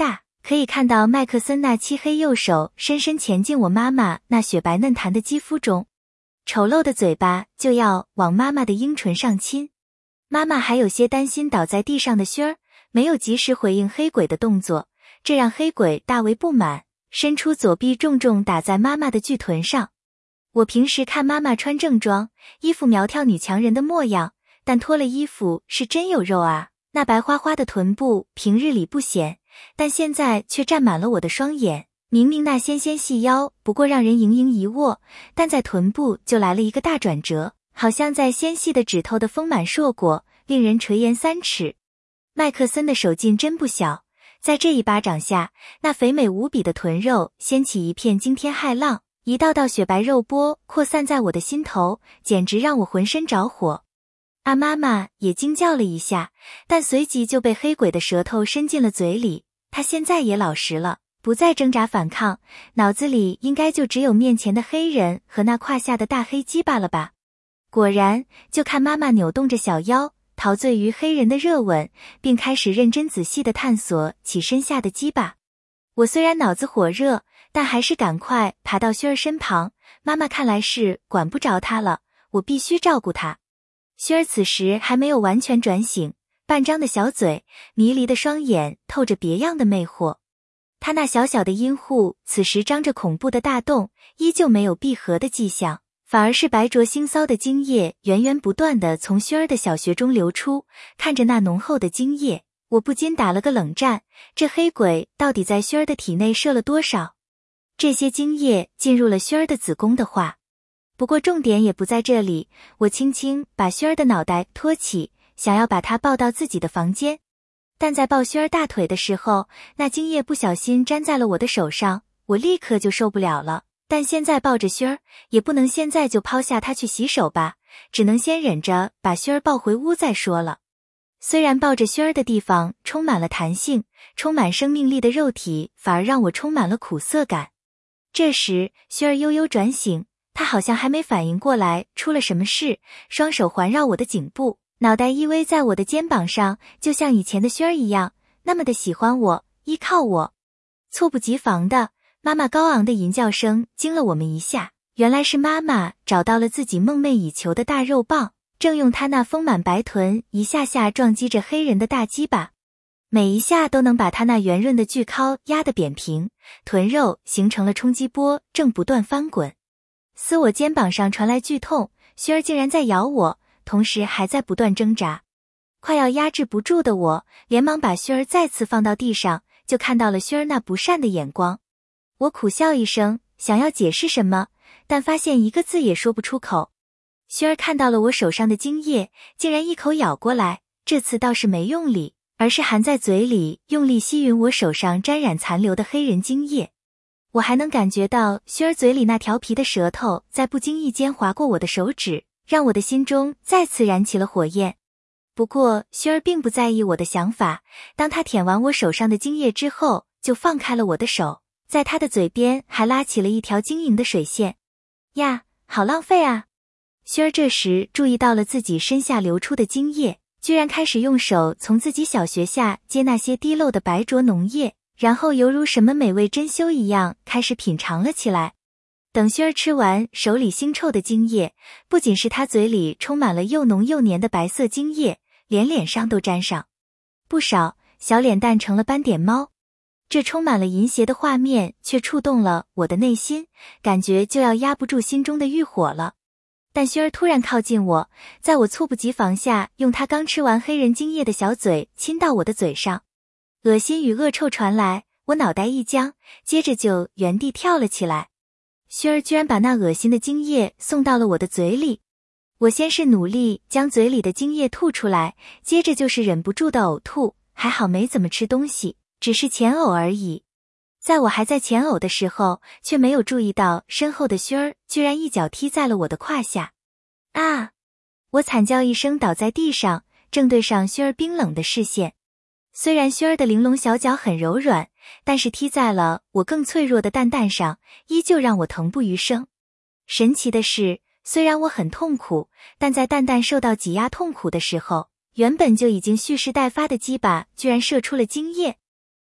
可以看到麦克森那漆黑右手深深潜进我妈妈那雪白嫩弹的肌肤中，丑陋的嘴巴就要往妈妈的樱唇上亲。妈妈还有些担心倒在地上的靴儿，没有及时回应黑鬼的动作，这让黑鬼大为不满，伸出左臂重重打在妈妈的巨臀上。我平时看妈妈穿正装，衣服苗条女强人的模样，但脱了衣服是真有肉啊，那白花花的臀部平日里不显，但现在却占满了我的双眼。明明那纤纤细腰不过让人盈盈一握，但在臀部就来了一个大转折，好像在纤细的指头的丰满硕果，令人垂涎3尺。麦克森的手劲真不小，在这一巴掌下，那肥美无比的臀肉掀起一片惊天骇浪，一道道雪白肉波扩散在我的心头，简直让我浑身着火。妈妈也惊叫了一下，但随即就被黑鬼的舌头伸进了嘴里。她现在也老实了，不再挣扎反抗，脑子里应该就只有面前的黑人和那胯下的大黑鸡巴了吧。果然，就看妈妈扭动着小腰，陶醉于黑人的热吻，并开始认真仔细地探索起身下的鸡巴。我虽然脑子火热，但还是赶快爬到薛儿身旁。妈妈看来是管不着他了，我必须照顾他。薛儿此时还没有完全转醒，半张的小嘴，迷离的双眼透着别样的魅惑。他那小小的阴户此时张着恐怖的大洞，依旧没有闭合的迹象，反而是白灼腥骚的精液源源不断地从薛儿的小穴中流出。看着那浓厚的精液，我不禁打了个冷战，这黑鬼到底在薛儿的体内射了多少？这些精液进入了薛儿的子宫的话，不过重点也不在这里。我轻轻把薛儿的脑袋托起，想要把她抱到自己的房间，但在抱薛儿大腿的时候，那精液不小心粘在了我的手上，我立刻就受不了了。但现在抱着薛儿，也不能现在就抛下她去洗手吧，只能先忍着把薛儿抱回屋再说了。虽然抱着薛儿的地方充满了弹性，充满生命力的肉体反而让我充满了苦涩感。这时薛儿悠悠转醒，他好像还没反应过来出了什么事，双手环绕我的颈部，脑袋依偎在我的肩膀上，就像以前的薛儿一样，那么的喜欢我，依靠我。猝不及防的，妈妈高昂的吟叫声惊了我们一下，原来是妈妈找到了自己梦寐以求的大肉棒，正用她那丰满白臀一下下撞击着黑人的大鸡巴，每一下都能把他那圆润的巨尻压得扁平，臀肉形成了冲击波，正不断翻滚。撕我肩膀上传来剧痛，薛儿竟然在咬我，同时还在不断挣扎。快要压制不住的我，连忙把薛儿再次放到地上，就看到了薛儿那不善的眼光。我苦笑一声，想要解释什么，但发现一个字也说不出口。薛儿看到了我手上的精液，竟然一口咬过来，这次倒是没用力，而是含在嘴里，用力吸吮我手上沾染残留的黑人精液。我还能感觉到薛儿嘴里那调皮的舌头在不经意间划过我的手指，让我的心中再次燃起了火焰。不过薛儿并不在意我的想法，当他舔完我手上的精液之后，就放开了我的手，在他的嘴边还拉起了一条晶莹的水线。呀，好浪费啊！薛儿这时注意到了自己身下流出的精液，居然开始用手从自己小穴下接那些滴漏的白浊浓液，然后犹如什么美味珍馐一样开始品尝了起来。等薛儿吃完手里腥臭的精液，不仅是他嘴里充满了又浓又黏的白色精液，连脸上都沾上不少，小脸蛋成了斑点猫。这充满了淫邪的画面却触动了我的内心，感觉就要压不住心中的欲火了。但薛儿突然靠近我，在我猝不及防下，用他刚吃完黑人精液的小嘴亲到我的嘴上。恶心与恶臭传来，我脑袋一僵，接着就原地跳了起来。薛儿居然把那恶心的精液送到了我的嘴里。我先是努力将嘴里的精液吐出来，接着就是忍不住的呕吐，还好没怎么吃东西，只是前呕而已。在我还在前呕的时候，却没有注意到身后的薛儿居然一脚踢在了我的胯下。啊！我惨叫一声倒在地上，正对上薛儿冰冷的视线。虽然薛儿的玲珑小脚很柔软，但是踢在了我更脆弱的蛋蛋上，依旧让我疼不欲生。神奇的是，虽然我很痛苦，但在蛋蛋受到挤压痛苦的时候，原本就已经蓄势待发的鸡巴居然射出了精液。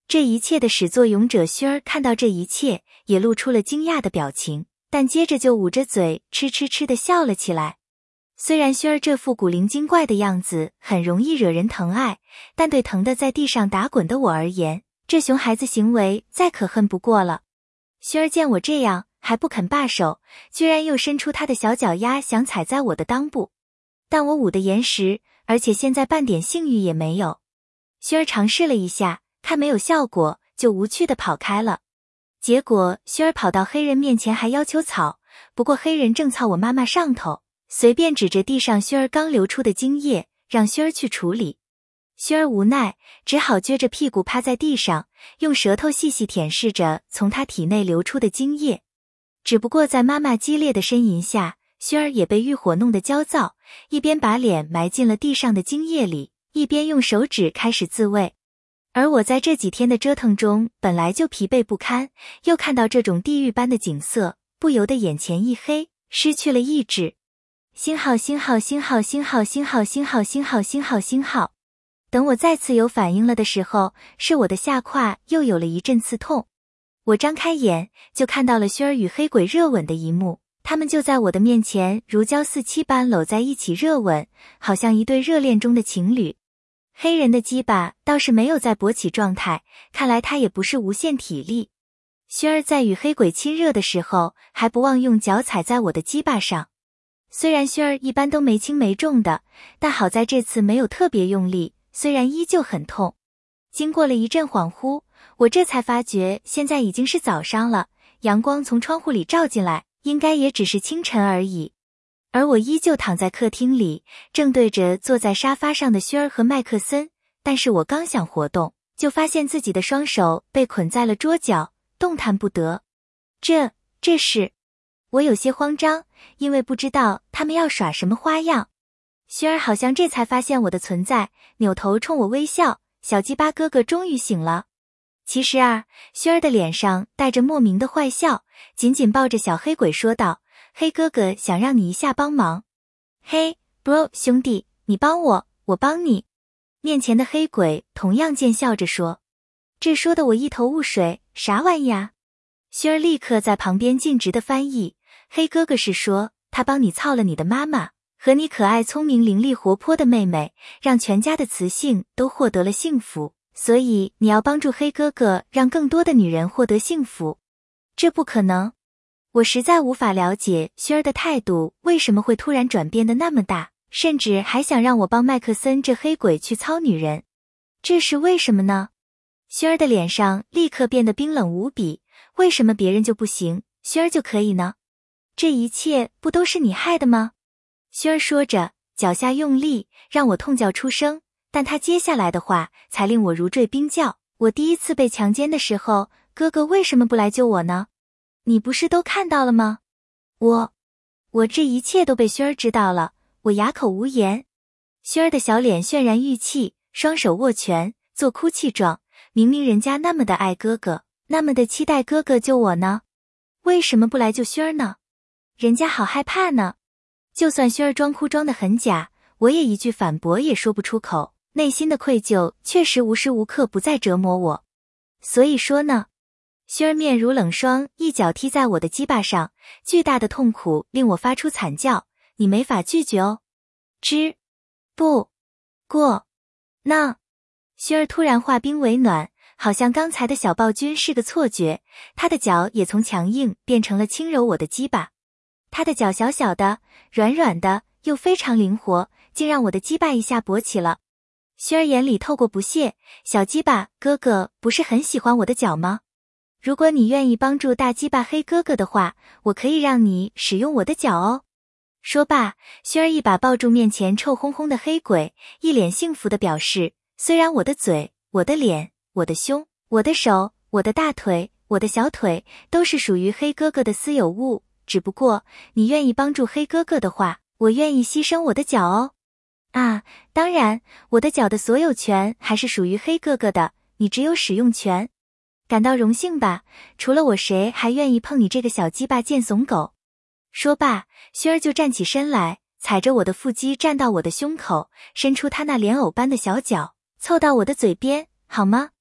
这一切的始作俑者薛儿看到这一切，也露出了惊讶的表情，但接着就捂着嘴嗤嗤嗤地笑了起来。虽然薛儿这副古灵精怪的样子很容易惹人疼爱，但对疼得在地上打滚的我而言，这熊孩子行为再可恨不过了。薛儿见我这样还不肯罢手，居然又伸出他的小脚丫想踩在我的裆部，但我捂得严实，而且现在半点性欲也没有。薛儿尝试了一下，看没有效果，就无趣地跑开了。结果薛儿跑到黑人面前还要求草，不过黑人正操我妈妈上头，随便指着地上薛儿刚流出的精液，让薛儿去处理。薛儿无奈，只好撅着屁股趴在地上，用舌头细细舔舐着从他体内流出的精液。只不过在妈妈激烈的呻吟下，薛儿也被欲火弄得焦躁，一边把脸埋进了地上的精液里，一边用手指开始自慰。而我在这几天的折腾中本来就疲惫不堪，又看到这种地狱般的景色，不由得眼前一黑，失去了意志。星号星号星号星号星号星号星号星号星号。等我再次有反应了的时候，是我的下胯又有了一阵刺痛。我张开眼，就看到了薛儿与黑鬼热吻的一幕，他们就在我的面前如胶似漆般搂在一起热吻，好像一对热恋中的情侣。黑人的鸡巴倒是没有在勃起状态，看来他也不是无限体力。薛儿在与黑鬼亲热的时候，还不忘用脚踩在我的鸡巴上。虽然薛儿一般都没轻没重的，但好在这次没有特别用力，虽然依旧很痛。经过了一阵恍惚，我这才发觉现在已经是早上了，阳光从窗户里照进来，应该也只是清晨而已。而我依旧躺在客厅里，正对着坐在沙发上的薛儿和麦克森，但是我刚想活动，就发现自己的双手被捆在了桌角，动弹不得。这是……我有些慌张，因为不知道他们要耍什么花样。薛儿好像这才发现我的存在，扭头冲我微笑，小鸡巴哥哥终于醒了。其实薛儿的脸上带着莫名的坏笑，紧紧抱着小黑鬼说道，黑哥哥想让你一下帮忙。嘿 bro 兄弟，你帮我，我帮你。面前的黑鬼同样贱笑着说。这说的我一头雾水，啥玩意啊？薛儿立刻在旁边径直的翻译，黑哥哥是说他帮你操了你的妈妈和你可爱聪明伶俐活泼的妹妹，让全家的雌性都获得了幸福，所以你要帮助黑哥哥让更多的女人获得幸福。这不可能。我实在无法了解薛儿的态度为什么会突然转变得那么大，甚至还想让我帮麦克森这黑鬼去操女人。这是为什么呢？薛儿的脸上立刻变得冰冷无比，为什么别人就不行，薛儿就可以呢？这一切不都是你害的吗？薛儿说着，脚下用力，让我痛叫出声，但他接下来的话才令我如坠冰窖。我第一次被强奸的时候，哥哥为什么不来救我呢？你不是都看到了吗？我这一切都被薛儿知道了，我哑口无言。薛儿的小脸渲然欲泣，双手握拳，做哭泣状，明明人家那么的爱哥哥，那么的期待哥哥救我呢，为什么不来救薛儿呢？人家好害怕呢。就算薛儿装哭装得很假，我也一句反驳也说不出口，内心的愧疚确实无时无刻不在折磨我。所以说呢，薛儿面如冷霜，一脚踢在我的鸡巴上，巨大的痛苦令我发出惨叫，你没法拒绝哦。不过那薛儿突然化冰为暖，好像刚才的小暴君是个错觉，他的脚也从强硬变成了轻柔我的鸡巴。他的脚小小的，软软的，又非常灵活，竟让我的鸡巴一下勃起了。薛儿眼里透过不屑，小鸡巴哥哥不是很喜欢我的脚吗？如果你愿意帮助大鸡巴黑哥哥的话，我可以让你使用我的脚哦。说罢，薛儿一把抱住面前臭烘烘的黑鬼，一脸幸福地表示，虽然我的嘴、我的脸、我的胸、我的手、我的大腿、我的小腿都是属于黑哥哥的私有物，只不过你愿意帮助黑哥哥的话，我愿意牺牲我的脚哦。当然，我的脚的所有权还是属于黑哥哥的，你只有使用权。感到荣幸吧，除了我谁还愿意碰你这个小鸡巴贱怂狗。说罢，薛儿就站起身来，踩着我的腹肌站到我的胸口，伸出他那莲藕般的小脚，凑到我的嘴边，好吗？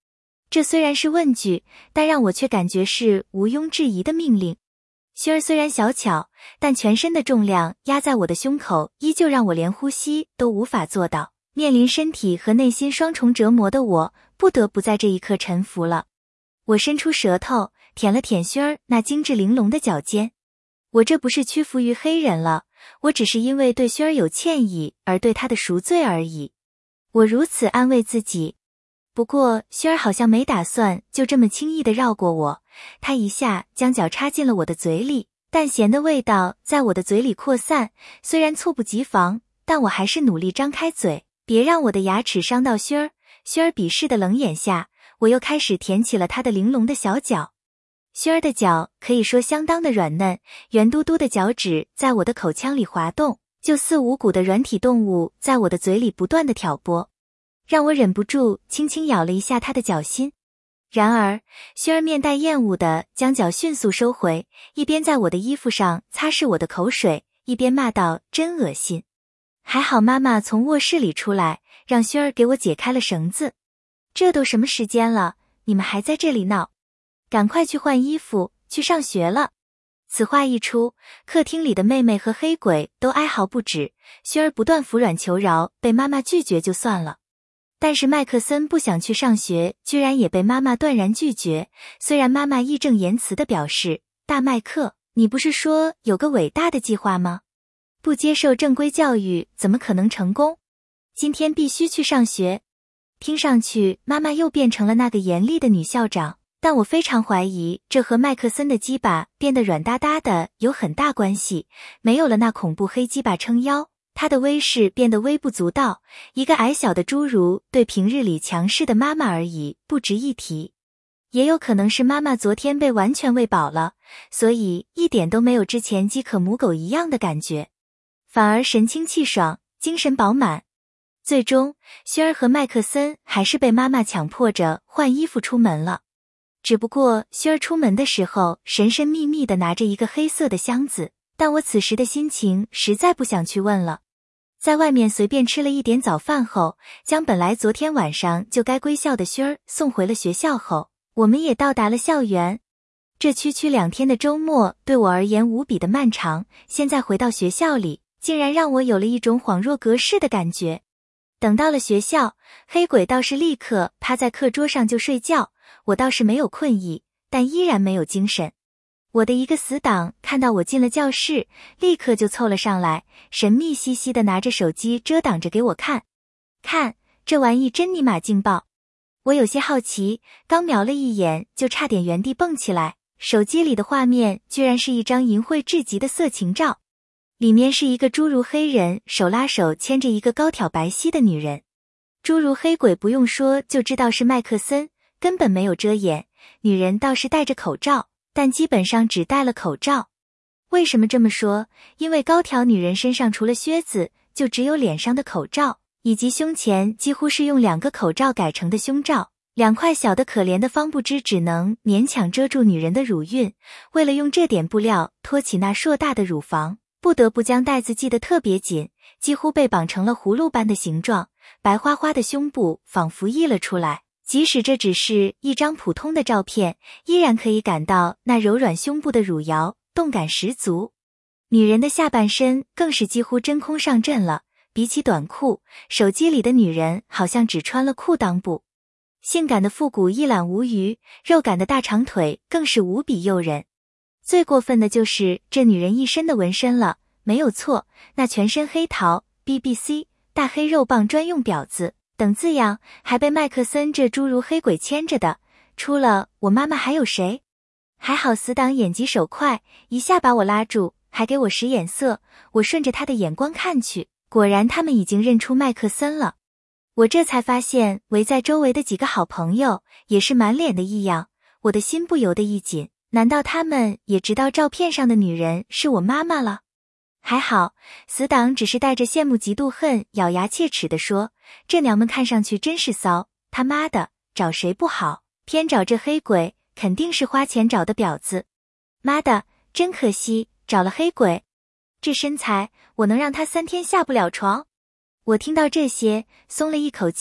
这虽然是问句，但让我却感觉是毋庸置疑的命令。薰儿虽然小巧，但全身的重量压在我的胸口，依旧让我连呼吸都无法做到。面临身体和内心双重折磨的我，不得不在这一刻臣服了。我伸出舌头，舔了舔薰儿那精致玲珑的脚尖。我这不是屈服于黑人了，我只是因为对薰儿有歉意而对她的赎罪而已。我如此安慰自己。不过薰儿好像没打算就这么轻易地绕过我，她一下将脚插进了我的嘴里，淡咸的味道在我的嘴里扩散，虽然猝不及防，但我还是努力张开嘴，别让我的牙齿伤到薰儿。薰儿鄙视的冷眼下，我又开始舔起了她的玲珑的小脚。薰儿的脚可以说相当的软嫩，圆嘟嘟的脚趾在我的口腔里滑动，就似无骨的软体动物在我的嘴里不断的挑拨，让我忍不住轻轻咬了一下她的脚心。然而薰儿面带厌恶地将脚迅速收回，一边在我的衣服上擦拭我的口水，一边骂道：真恶心。还好妈妈从卧室里出来，让薰儿给我解开了绳子。这都什么时间了，你们还在这里闹？赶快去换衣服，去上学了。此话一出，客厅里的妹妹和黑鬼都哀嚎不止。薰儿不断服软求饶，被妈妈拒绝就算了，但是麦克森不想去上学，居然也被妈妈断然拒绝。虽然妈妈义正言辞地表示，大麦克，你不是说有个伟大的计划吗？不接受正规教育怎么可能成功？今天必须去上学。听上去妈妈又变成了那个严厉的女校长，但我非常怀疑这和麦克森的鸡巴变得软哒哒的有很大关系。没有了那恐怖黑鸡巴撑腰，他的威势变得微不足道，一个矮小的侏儒对平日里强势的妈妈而已不值一提。也有可能是妈妈昨天被完全喂饱了，所以一点都没有之前饥渴母狗一样的感觉，反而神清气爽，精神饱满。最终薰儿和麦克森还是被妈妈强迫着换衣服出门了。只不过薰儿出门的时候神神秘秘地拿着一个黑色的箱子，但我此时的心情实在不想去问了。在外面随便吃了一点早饭后，将本来昨天晚上就该归校的薰儿送回了学校后，我们也到达了校园。这区区2天的周末对我而言无比的漫长，现在回到学校里，竟然让我有了一种恍若隔世的感觉。等到了学校，黑鬼倒是立刻趴在课桌上就睡觉，我倒是没有困意，但依然没有精神。我的一个死党看到我进了教室，立刻就凑了上来，神秘兮兮地拿着手机遮挡着给我看。看，这玩意真尼玛劲爆！我有些好奇，刚瞄了一眼就差点原地蹦起来。手机里的画面居然是一张淫秽至极的色情照。里面是一个侏儒黑人手拉手牵着一个高挑白皙的女人。侏儒黑鬼不用说就知道是麦克森，根本没有遮掩，女人倒是戴着口罩，但基本上只戴了口罩。为什么这么说？因为高挑女人身上除了靴子，就只有脸上的口罩，以及胸前几乎是用2个口罩改成的胸罩。2块小的可怜的方布织只能勉强遮住女人的乳晕，为了用这点布料托起那硕大的乳房，不得不将带子系得特别紧，几乎被绑成了葫芦般的形状，白花花的胸部仿佛溢了出来。即使这只是一张普通的照片，依然可以感到那柔软胸部的乳摇，动感十足。女人的下半身更是几乎真空上阵了，比起短裤，手机里的女人好像只穿了裤裆部。性感的腹股一览无余，肉感的大长腿更是无比诱人。最过分的就是这女人一身的纹身了，没有错，那全身黑桃 BBC 大黑肉棒专用婊子等字样，还被麦克森这侏儒黑鬼牵着的。除了我妈妈还有谁？还好死党眼疾手快，一下把我拉住，还给我使眼色。我顺着他的眼光看去，果然他们已经认出麦克森了。我这才发现围在周围的几个好朋友也是满脸的异样，我的心不由得一紧。难道他们也知道照片上的女人是我妈妈了？还好，死党只是带着羡慕嫉妒恨，咬牙切齿地说：“这娘们看上去真是骚，他妈的，找谁不好，偏找这黑鬼，肯定是花钱找的婊子。妈的，真可惜，找了黑鬼。这身材，我能让他3天下不了床。”我听到这些，松了一口气，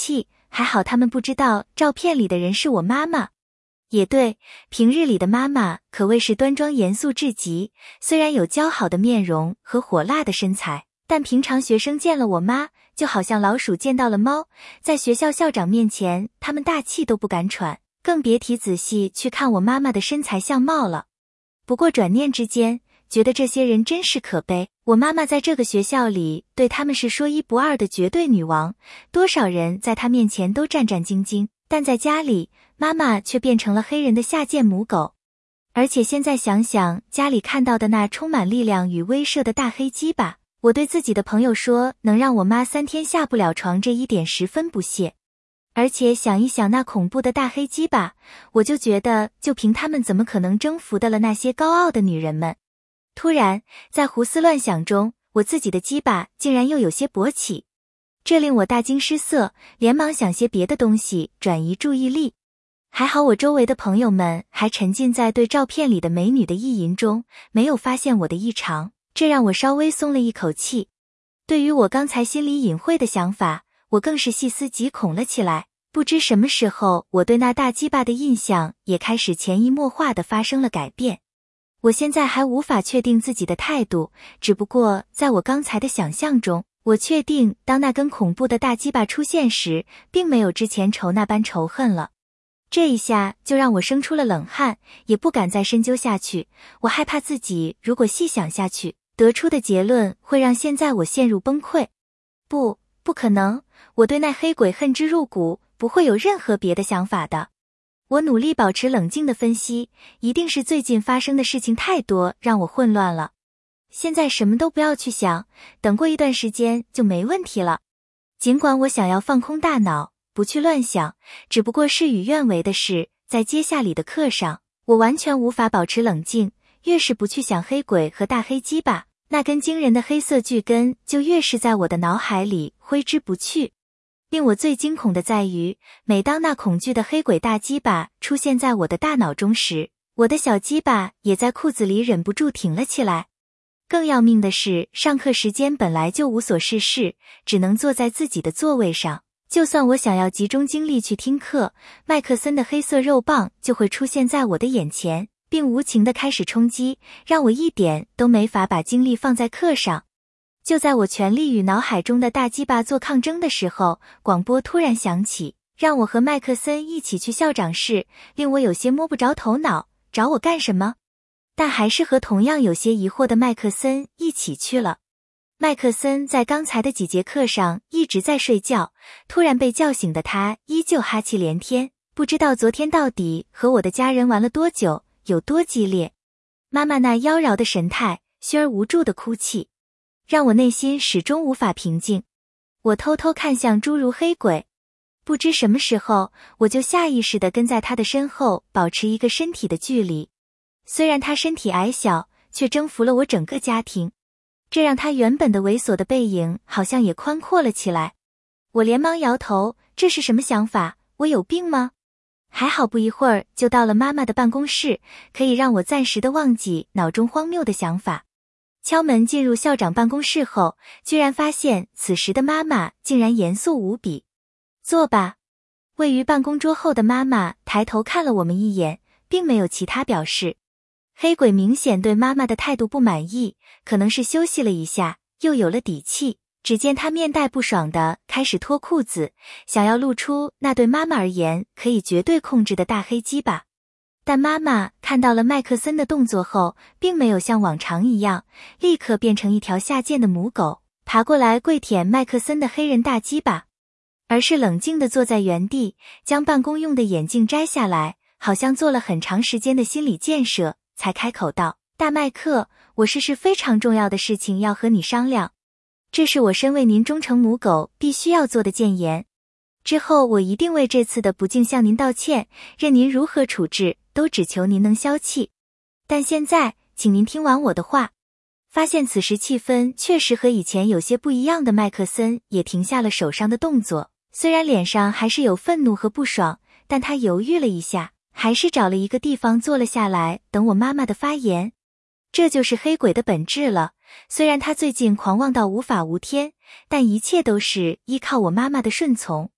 还好他们不知道照片里的人是我妈妈。也对，平日里的妈妈可谓是端庄严肃至极，虽然有姣好的面容和火辣的身材，但平常学生见了我妈，就好像老鼠见到了猫，在学校校长面前，他们大气都不敢喘，更别提仔细去看我妈妈的身材相貌了。不过转念之间，觉得这些人真是可悲，我妈妈在这个学校里对他们是说一不二的绝对女王，多少人在她面前都战战兢兢，但在家里，妈妈却变成了黑人的下贱母狗。而且现在想想家里看到的那充满力量与威慑的大黑鸡巴，我对自己的朋友说能让我妈3天下不了床这一点十分不屑。而且想一想那恐怖的大黑鸡巴，我就觉得就凭他们怎么可能征服得了那些高傲的女人们。突然在胡思乱想中，我自己的鸡巴竟然又有些勃起，这令我大惊失色，连忙想些别的东西转移注意力。还好我周围的朋友们还沉浸在对照片里的美女的意淫中，没有发现我的异常，这让我稍微松了一口气。对于我刚才心里隐晦的想法，我更是细思极恐了起来。不知什么时候，我对那大鸡巴的印象也开始潜移默化地发生了改变。我现在还无法确定自己的态度，只不过在我刚才的想象中，我确定当那根恐怖的大鸡巴出现时，并没有之前仇那般仇恨了。这一下就让我生出了冷汗，也不敢再深究下去。我害怕自己如果细想下去，得出的结论会让现在我陷入崩溃。不可能，我对那黑鬼恨之入骨，不会有任何别的想法的。我努力保持冷静的分析，一定是最近发生的事情太多，让我混乱了。现在什么都不要去想，等过一段时间就没问题了。尽管我想要放空大脑，不去乱想，只不过事与愿违的是，在接下里的课上，我完全无法保持冷静，越是不去想黑鬼和大黑鸡巴，那根惊人的黑色巨根就越是在我的脑海里挥之不去。令我最惊恐的在于，每当那恐惧的黑鬼大鸡巴出现在我的大脑中时，我的小鸡巴也在裤子里忍不住挺了起来。更要命的是，上课时间本来就无所事事，只能坐在自己的座位上，就算我想要集中精力去听课，麦克森的黑色肉棒就会出现在我的眼前，并无情地开始冲击，让我一点都没法把精力放在课上。就在我全力与脑海中的大鸡巴做抗争的时候，广播突然响起，让我和麦克森一起去校长室，令我有些摸不着头脑，找我干什么？但还是和同样有些疑惑的麦克森一起去了。麦克森在刚才的几节课上一直在睡觉，突然被叫醒的他依旧哈气连天，不知道昨天到底和我的家人玩了多久，有多激烈。妈妈那妖娆的神态，虚而无助的哭泣，让我内心始终无法平静。我偷偷看向侏儒黑鬼，不知什么时候，我就下意识地跟在他的身后，保持一个身体的距离。虽然他身体矮小，却征服了我整个家庭，这让他原本的猥琐的背影好像也宽阔了起来。我连忙摇头，这是什么想法？我有病吗？还好不一会儿就到了妈妈的办公室，可以让我暂时的忘记脑中荒谬的想法。敲门进入校长办公室后，居然发现此时的妈妈竟然严肃无比。坐吧。位于办公桌后的妈妈抬头看了我们一眼，并没有其他表示。黑鬼明显对妈妈的态度不满意，可能是休息了一下，又有了底气。只见他面带不爽地开始脱裤子，想要露出那对妈妈而言可以绝对控制的大黑鸡巴。但妈妈看到了麦克森的动作后，并没有像往常一样，立刻变成一条下贱的母狗，爬过来跪舔麦克森的黑人大鸡巴，而是冷静地坐在原地，将办公用的眼镜摘下来，好像做了很长时间的心理建设，才开口道：大麦克，我是非常重要的事情要和你商量。这是我身为您忠诚母狗必须要做的谏言。之后我一定为这次的不敬向您道歉，任您如何处置，都只求您能消气。但现在，请您听完我的话。发现此时气氛确实和以前有些不一样的麦克森也停下了手上的动作，虽然脸上还是有愤怒和不爽，但他犹豫了一下，还是找了一个地方坐了下来，等我妈妈的发言。这就是黑鬼的本质了，虽然他最近狂妄到无法无天，但一切都是依靠我妈妈的顺从，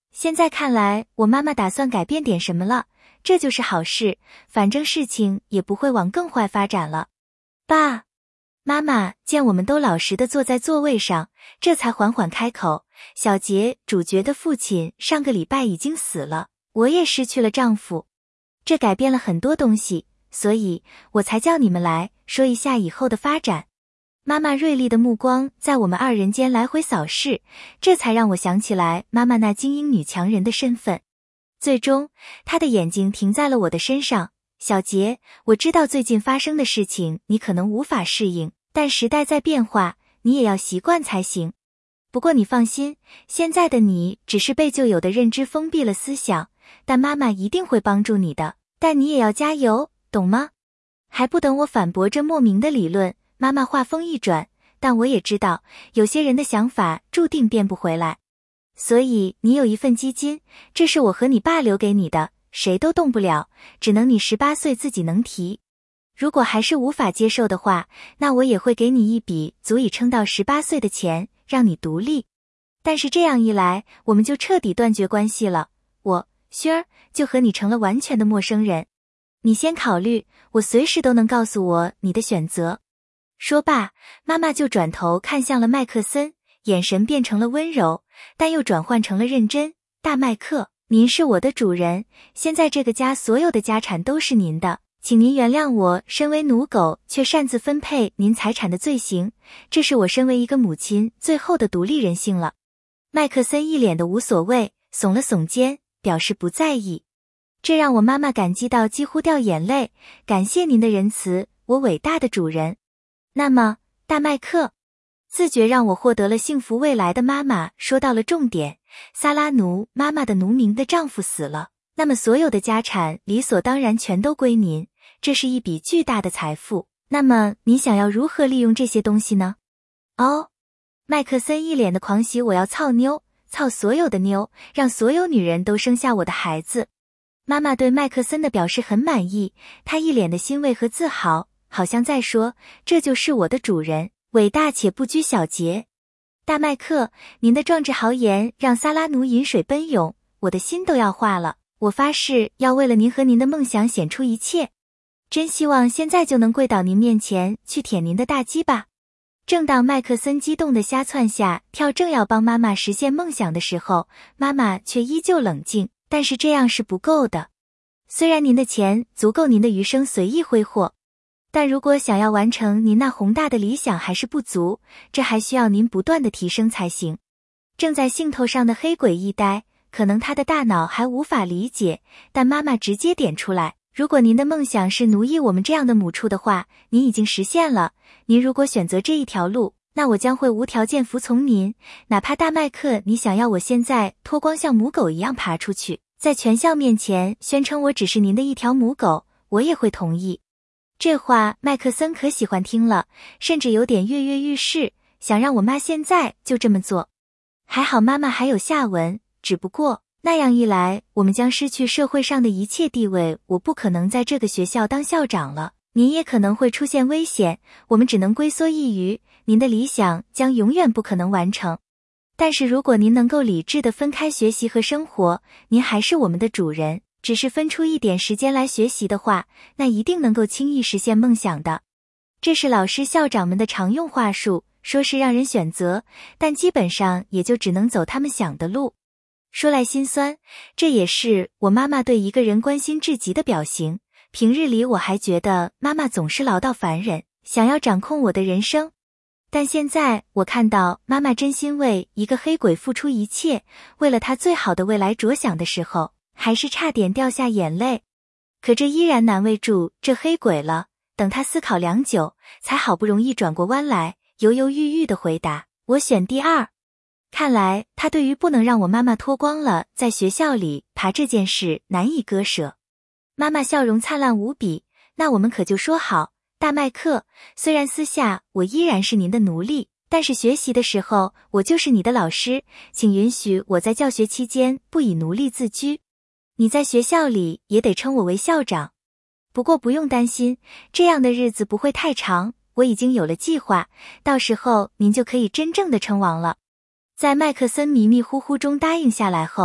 现在看来，我妈妈打算改变点什么了，这就是好事，反正事情也不会往更坏发展了。爸妈妈见我们都老实地坐在座位上，这才缓缓开口，小杰主角的父亲上个礼拜已经死了，我也失去了丈夫，这改变了很多东西，所以我才叫你们来说一下以后的发展。妈妈锐利的目光在我们二人间来回扫视，这才让我想起来妈妈那精英女强人的身份。最终，她的眼睛停在了我的身上。小杰，我知道最近发生的事情你可能无法适应，但时代在变化，你也要习惯才行。不过你放心，现在的你只是被旧有的认知封闭了思想，但妈妈一定会帮助你的，但你也要加油，懂吗？还不等我反驳这莫名的理论，妈妈话锋一转，但我也知道，有些人的想法注定变不回来。所以你有一份基金，这是我和你爸留给你的，谁都动不了，只能你18岁自己能提。如果还是无法接受的话，那我也会给你一笔足以撑到18岁的钱，让你独立。但是这样一来，我们就彻底断绝关系了，我，轩儿，就和你成了完全的陌生人。你先考虑，我随时都能告诉我你的选择。说罢，妈妈就转头看向了麦克森，眼神变成了温柔，但又转换成了认真。大麦克，您是我的主人，现在这个家所有的家产都是您的，请您原谅我身为奴狗却擅自分配您财产的罪行，这是我身为一个母亲最后的独立人性了。麦克森一脸的无所谓，耸了耸肩，表示不在意。这让我妈妈感激到几乎掉眼泪，感谢您的仁慈，我伟大的主人。那么，大麦克，自觉让我获得了幸福未来的妈妈说到了重点，萨拉奴妈妈的奴名的丈夫死了，那么所有的家产理所当然全都归您，这是一笔巨大的财富，那么你想要如何利用这些东西呢？哦，麦克森一脸的狂喜，我要操妞，操所有的妞，让所有女人都生下我的孩子。妈妈对麦克森的表示很满意，她一脸的欣慰和自豪，好像在说，这就是我的主人，伟大且不拘小节。大麦克，您的壮志豪言让萨拉奴饮水奔涌，我的心都要化了，我发誓要为了您和您的梦想显出一切。真希望现在就能跪倒您面前去舔您的大鸡巴。正当麦克森激动的瞎窜下跳，正要帮妈妈实现梦想的时候，妈妈却依旧冷静，但是这样是不够的。虽然您的钱足够您的余生随意挥霍，但如果想要完成您那宏大的理想还是不足，这还需要您不断的提升才行。正在兴头上的黑鬼一呆，可能他的大脑还无法理解，但妈妈直接点出来，如果您的梦想是奴役我们这样的母畜的话，您已经实现了，您如果选择这一条路，那我将会无条件服从您，哪怕大麦克你想要我现在脱光像母狗一样爬出去，在全校面前宣称我只是您的一条母狗，我也会同意。这话麦克森可喜欢听了，甚至有点跃跃欲试，想让我妈现在就这么做。还好妈妈还有下文，只不过那样一来，我们将失去社会上的一切地位，我不可能在这个学校当校长了，您也可能会出现危险，我们只能龟缩一隅，您的理想将永远不可能完成。但是如果您能够理智地分开学习和生活，您还是我们的主人，只是分出一点时间来学习的话，那一定能够轻易实现梦想的。这是老师校长们的常用话术，说是让人选择，但基本上也就只能走他们想的路。说来心酸，这也是我妈妈对一个人关心至极的表情。平日里我还觉得妈妈总是唠叨烦人，想要掌控我的人生。但现在我看到妈妈真心为一个黑鬼付出一切，为了他最好的未来着想的时候，还是差点掉下眼泪。可这依然难为住这黑鬼了，等他思考良久，才好不容易转过弯来，犹犹豫豫地回答，我选第二。看来他对于不能让我妈妈脱光了在学校里爬这件事难以割舍。妈妈笑容灿烂无比，那我们可就说好，大麦克，虽然私下我依然是您的奴隶，但是学习的时候我就是你的老师，请允许我在教学期间不以奴隶自居。你在学校里也得称我为校长。不过不用担心，这样的日子不会太长，我已经有了计划，到时候您就可以真正的称王了。在麦克森迷迷糊糊中答应下来后，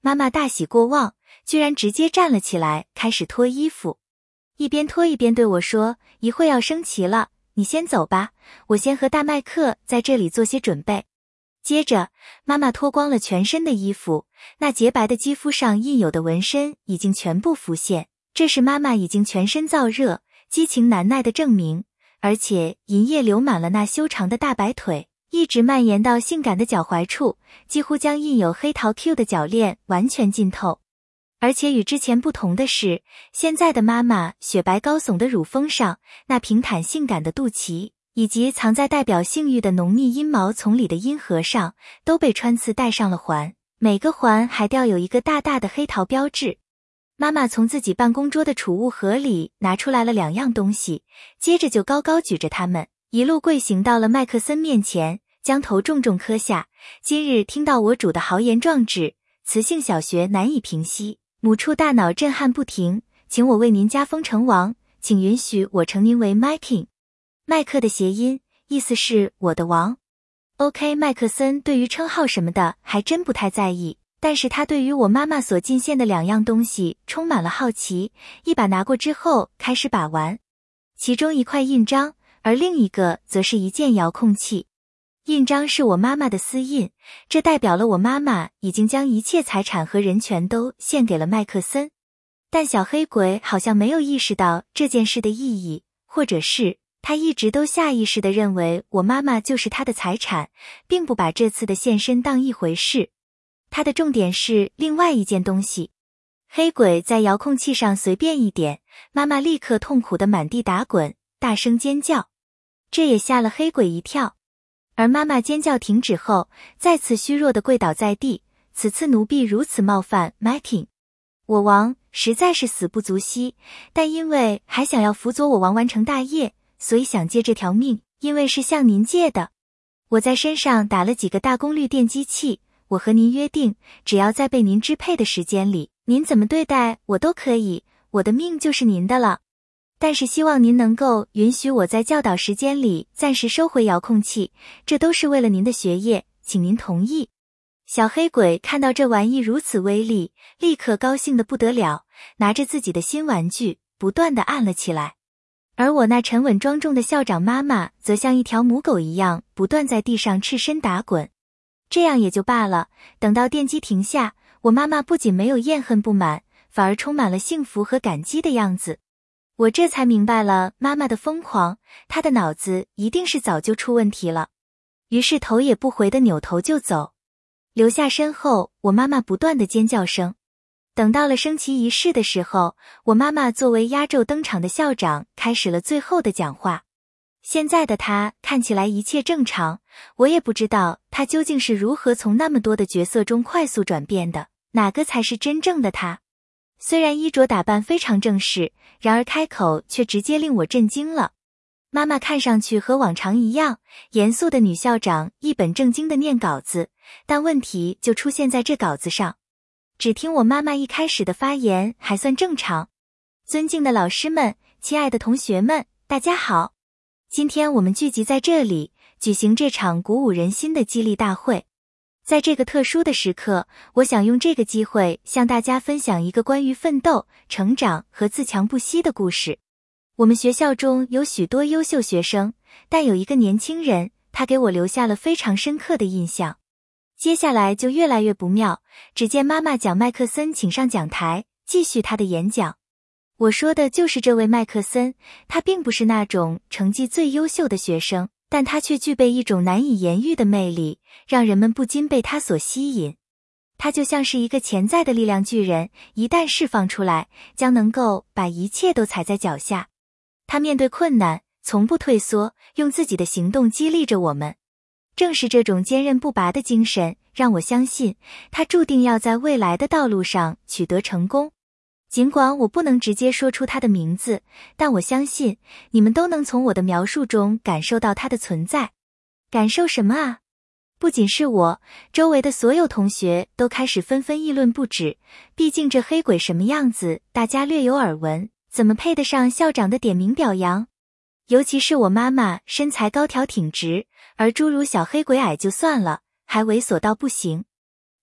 妈妈大喜过望，居然直接站了起来，开始脱衣服。一边脱一边对我说，一会要升旗了，你先走吧，我先和大麦克在这里做些准备。接着，妈妈脱光了全身的衣服，那洁白的肌肤上印有的纹身已经全部浮现，这是妈妈已经全身燥热、激情难耐的证明，而且银液流满了那修长的大白腿，一直蔓延到性感的脚踝处，几乎将印有黑桃 Q 的脚链完全浸透。而且与之前不同的是，现在的妈妈雪白高耸的乳峰上，那平坦性感的肚脐，以及藏在代表性欲的浓密阴毛丛里的阴核上，都被穿刺戴上了环，每个环还吊有一个大大的黑桃标志。妈妈从自己办公桌的储物盒里拿出来了2样东西，接着就高高举着它们，一路跪行到了麦克森面前，将头重重磕下。今日听到我主的豪言壮志，雌性小学难以平息，母畜大脑震撼不停，请我为您加封成王，请允许我称您为 My King。 麦克的谐音，意思是我的王。 OK， 麦克森对于称号什么的还真不太在意，但是他对于我妈妈所进献的2样东西充满了好奇，一把拿过之后开始把玩。其中一块印章，而另一个则是一件遥控器。印章是我妈妈的私印，这代表了我妈妈已经将一切财产和人权都献给了麦克森。但小黑鬼好像没有意识到这件事的意义，或者是他一直都下意识地认为我妈妈就是他的财产，并不把这次的现身当一回事。他的重点是另外一件东西。黑鬼在遥控器上随便一点，妈妈立刻痛苦地满地打滚，大声尖叫，这也吓了黑鬼一跳。而妈妈尖叫停止后，再次虚弱地跪倒在地，此次奴婢如此冒犯 My King， 我王实在是死不足惜，但因为还想要辅佐我王完成大业，所以想借这条命，因为是向您借的。我在身上打了几个大功率电击器，我和您约定，只要在被您支配的时间里，您怎么对待我都可以，我的命就是您的了。但是希望您能够允许我在教导时间里暂时收回遥控器，这都是为了您的学业，请您同意。小黑鬼看到这玩意如此威力，立刻高兴得不得了，拿着自己的新玩具，不断地按了起来。而我那沉稳庄重的校长妈妈则像一条母狗一样，不断在地上赤身打滚。这样也就罢了，等到电击停下，我妈妈不仅没有怨恨不满，反而充满了幸福和感激的样子。我这才明白了妈妈的疯狂，她的脑子一定是早就出问题了。于是头也不回地扭头就走，留下身后我妈妈不断的尖叫声。等到了升旗仪式的时候，我妈妈作为压轴登场的校长开始了最后的讲话。现在的她看起来一切正常，我也不知道她究竟是如何从那么多的角色中快速转变的，哪个才是真正的她。虽然衣着打扮非常正式，然而开口却直接令我震惊了。妈妈看上去和往常一样，严肃的女校长一本正经地念稿子，但问题就出现在这稿子上。只听我妈妈一开始的发言还算正常。尊敬的老师们，亲爱的同学们，大家好。今天我们聚集在这里，举行这场鼓舞人心的激励大会。在这个特殊的时刻，我想用这个机会向大家分享一个关于奋斗、成长和自强不息的故事。我们学校中有许多优秀学生，但有一个年轻人，他给我留下了非常深刻的印象。接下来就越来越不妙，只见妈妈将麦克森请上讲台，继续他的演讲。我说的就是这位麦克森，他并不是那种成绩最优秀的学生，但他却具备一种难以言喻的魅力，让人们不禁被他所吸引。他就像是一个潜在的力量巨人，一旦释放出来，将能够把一切都踩在脚下。他面对困难，从不退缩，用自己的行动激励着我们。正是这种坚韧不拔的精神，让我相信，他注定要在未来的道路上取得成功。尽管我不能直接说出他的名字，但我相信你们都能从我的描述中感受到他的存在。感受什么啊？不仅是我，周围的所有同学都开始纷纷议论不止。毕竟这黑鬼什么样子，大家略有耳闻，怎么配得上校长的点名表扬？尤其是我妈妈身材高挑挺直，而诸如小黑鬼矮就算了，还猥琐到不行。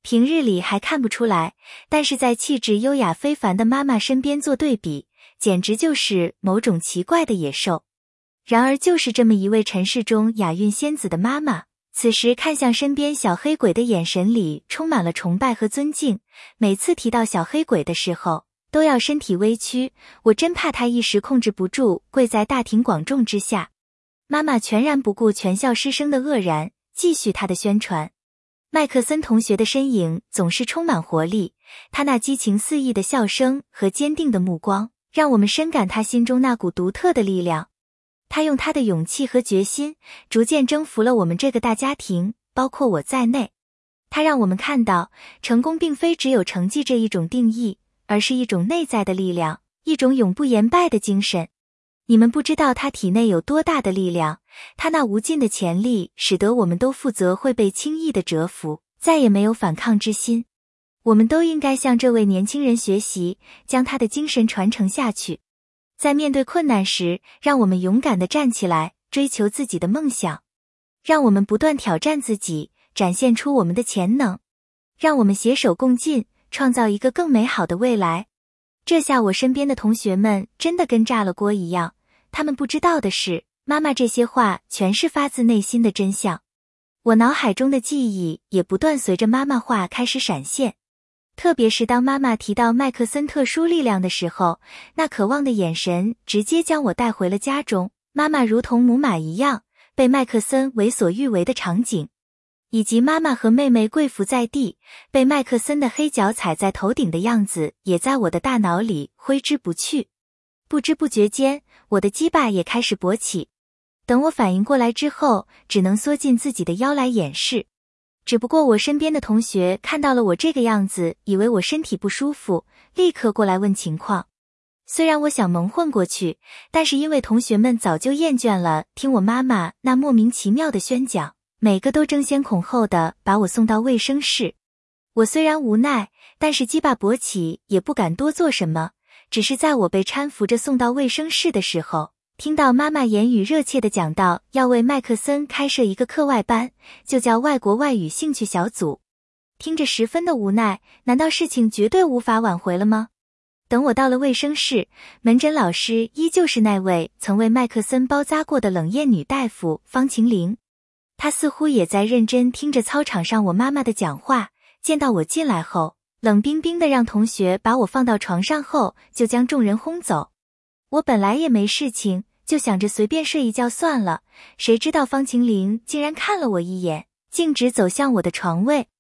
平日里还看不出来，但是在气质优雅非凡的妈妈身边做对比，简直就是某种奇怪的野兽。然而就是这么一位尘世中雅韵仙子的妈妈，此时看向身边小黑鬼的眼神里充满了崇拜和尊敬，每次提到小黑鬼的时候，都要身体微屈，我真怕他一时控制不住，跪在大庭广众之下。妈妈全然不顾全校师生的愕然，继续她的宣传。麦克森同学的身影总是充满活力，他那激情四溢的笑声和坚定的目光，让我们深感他心中那股独特的力量。他用他的勇气和决心，逐渐征服了我们这个大家庭，包括我在内。他让我们看到，成功并非只有成绩这一种定义，而是一种内在的力量，一种永不言败的精神。你们不知道他体内有多大的力量，他那无尽的潜力使得我们都负责会被轻易的折服，再也没有反抗之心。我们都应该向这位年轻人学习，将他的精神传承下去。在面对困难时，让我们勇敢地站起来，追求自己的梦想。让我们不断挑战自己，展现出我们的潜能。让我们携手共进，创造一个更美好的未来。这下我身边的同学们真的跟炸了锅一样，他们不知道的是，妈妈这些话全是发自内心的真相。我脑海中的记忆也不断随着妈妈话开始闪现。特别是当妈妈提到麦克森特殊力量的时候，那渴望的眼神直接将我带回了家中，妈妈如同母马一样被麦克森为所欲为的场景，以及妈妈和妹妹跪伏在地，被麦克森的黑脚踩在头顶的样子，也在我的大脑里挥之不去。不知不觉间，我的鸡巴也开始勃起。等我反应过来之后，只能缩进自己的腰来掩饰。只不过我身边的同学看到了我这个样子，以为我身体不舒服，立刻过来问情况。虽然我想蒙混过去，但是因为同学们早就厌倦了听我妈妈那莫名其妙的宣讲，每个都争先恐后的把我送到卫生室。我虽然无奈，但是鸡巴勃起也不敢多做什么，只是在我被搀扶着送到卫生室的时候，听到妈妈言语热切地讲到要为麦克森开设一个课外班，就叫外国外语兴趣小组。听着十分的无奈，难道事情绝对无法挽回了吗？等我到了卫生室，门诊老师依旧是那位曾为麦克森包扎过的冷艳女大夫方晴玲。她似乎也在认真听着操场上我妈妈的讲话，见到我进来后，冷冰冰地让同学把我放到床上后，就将众人轰走。我本来也没事情，就想着随便睡一觉算了，谁知道方晴玲竟然看了我一眼，径直走向我的床位。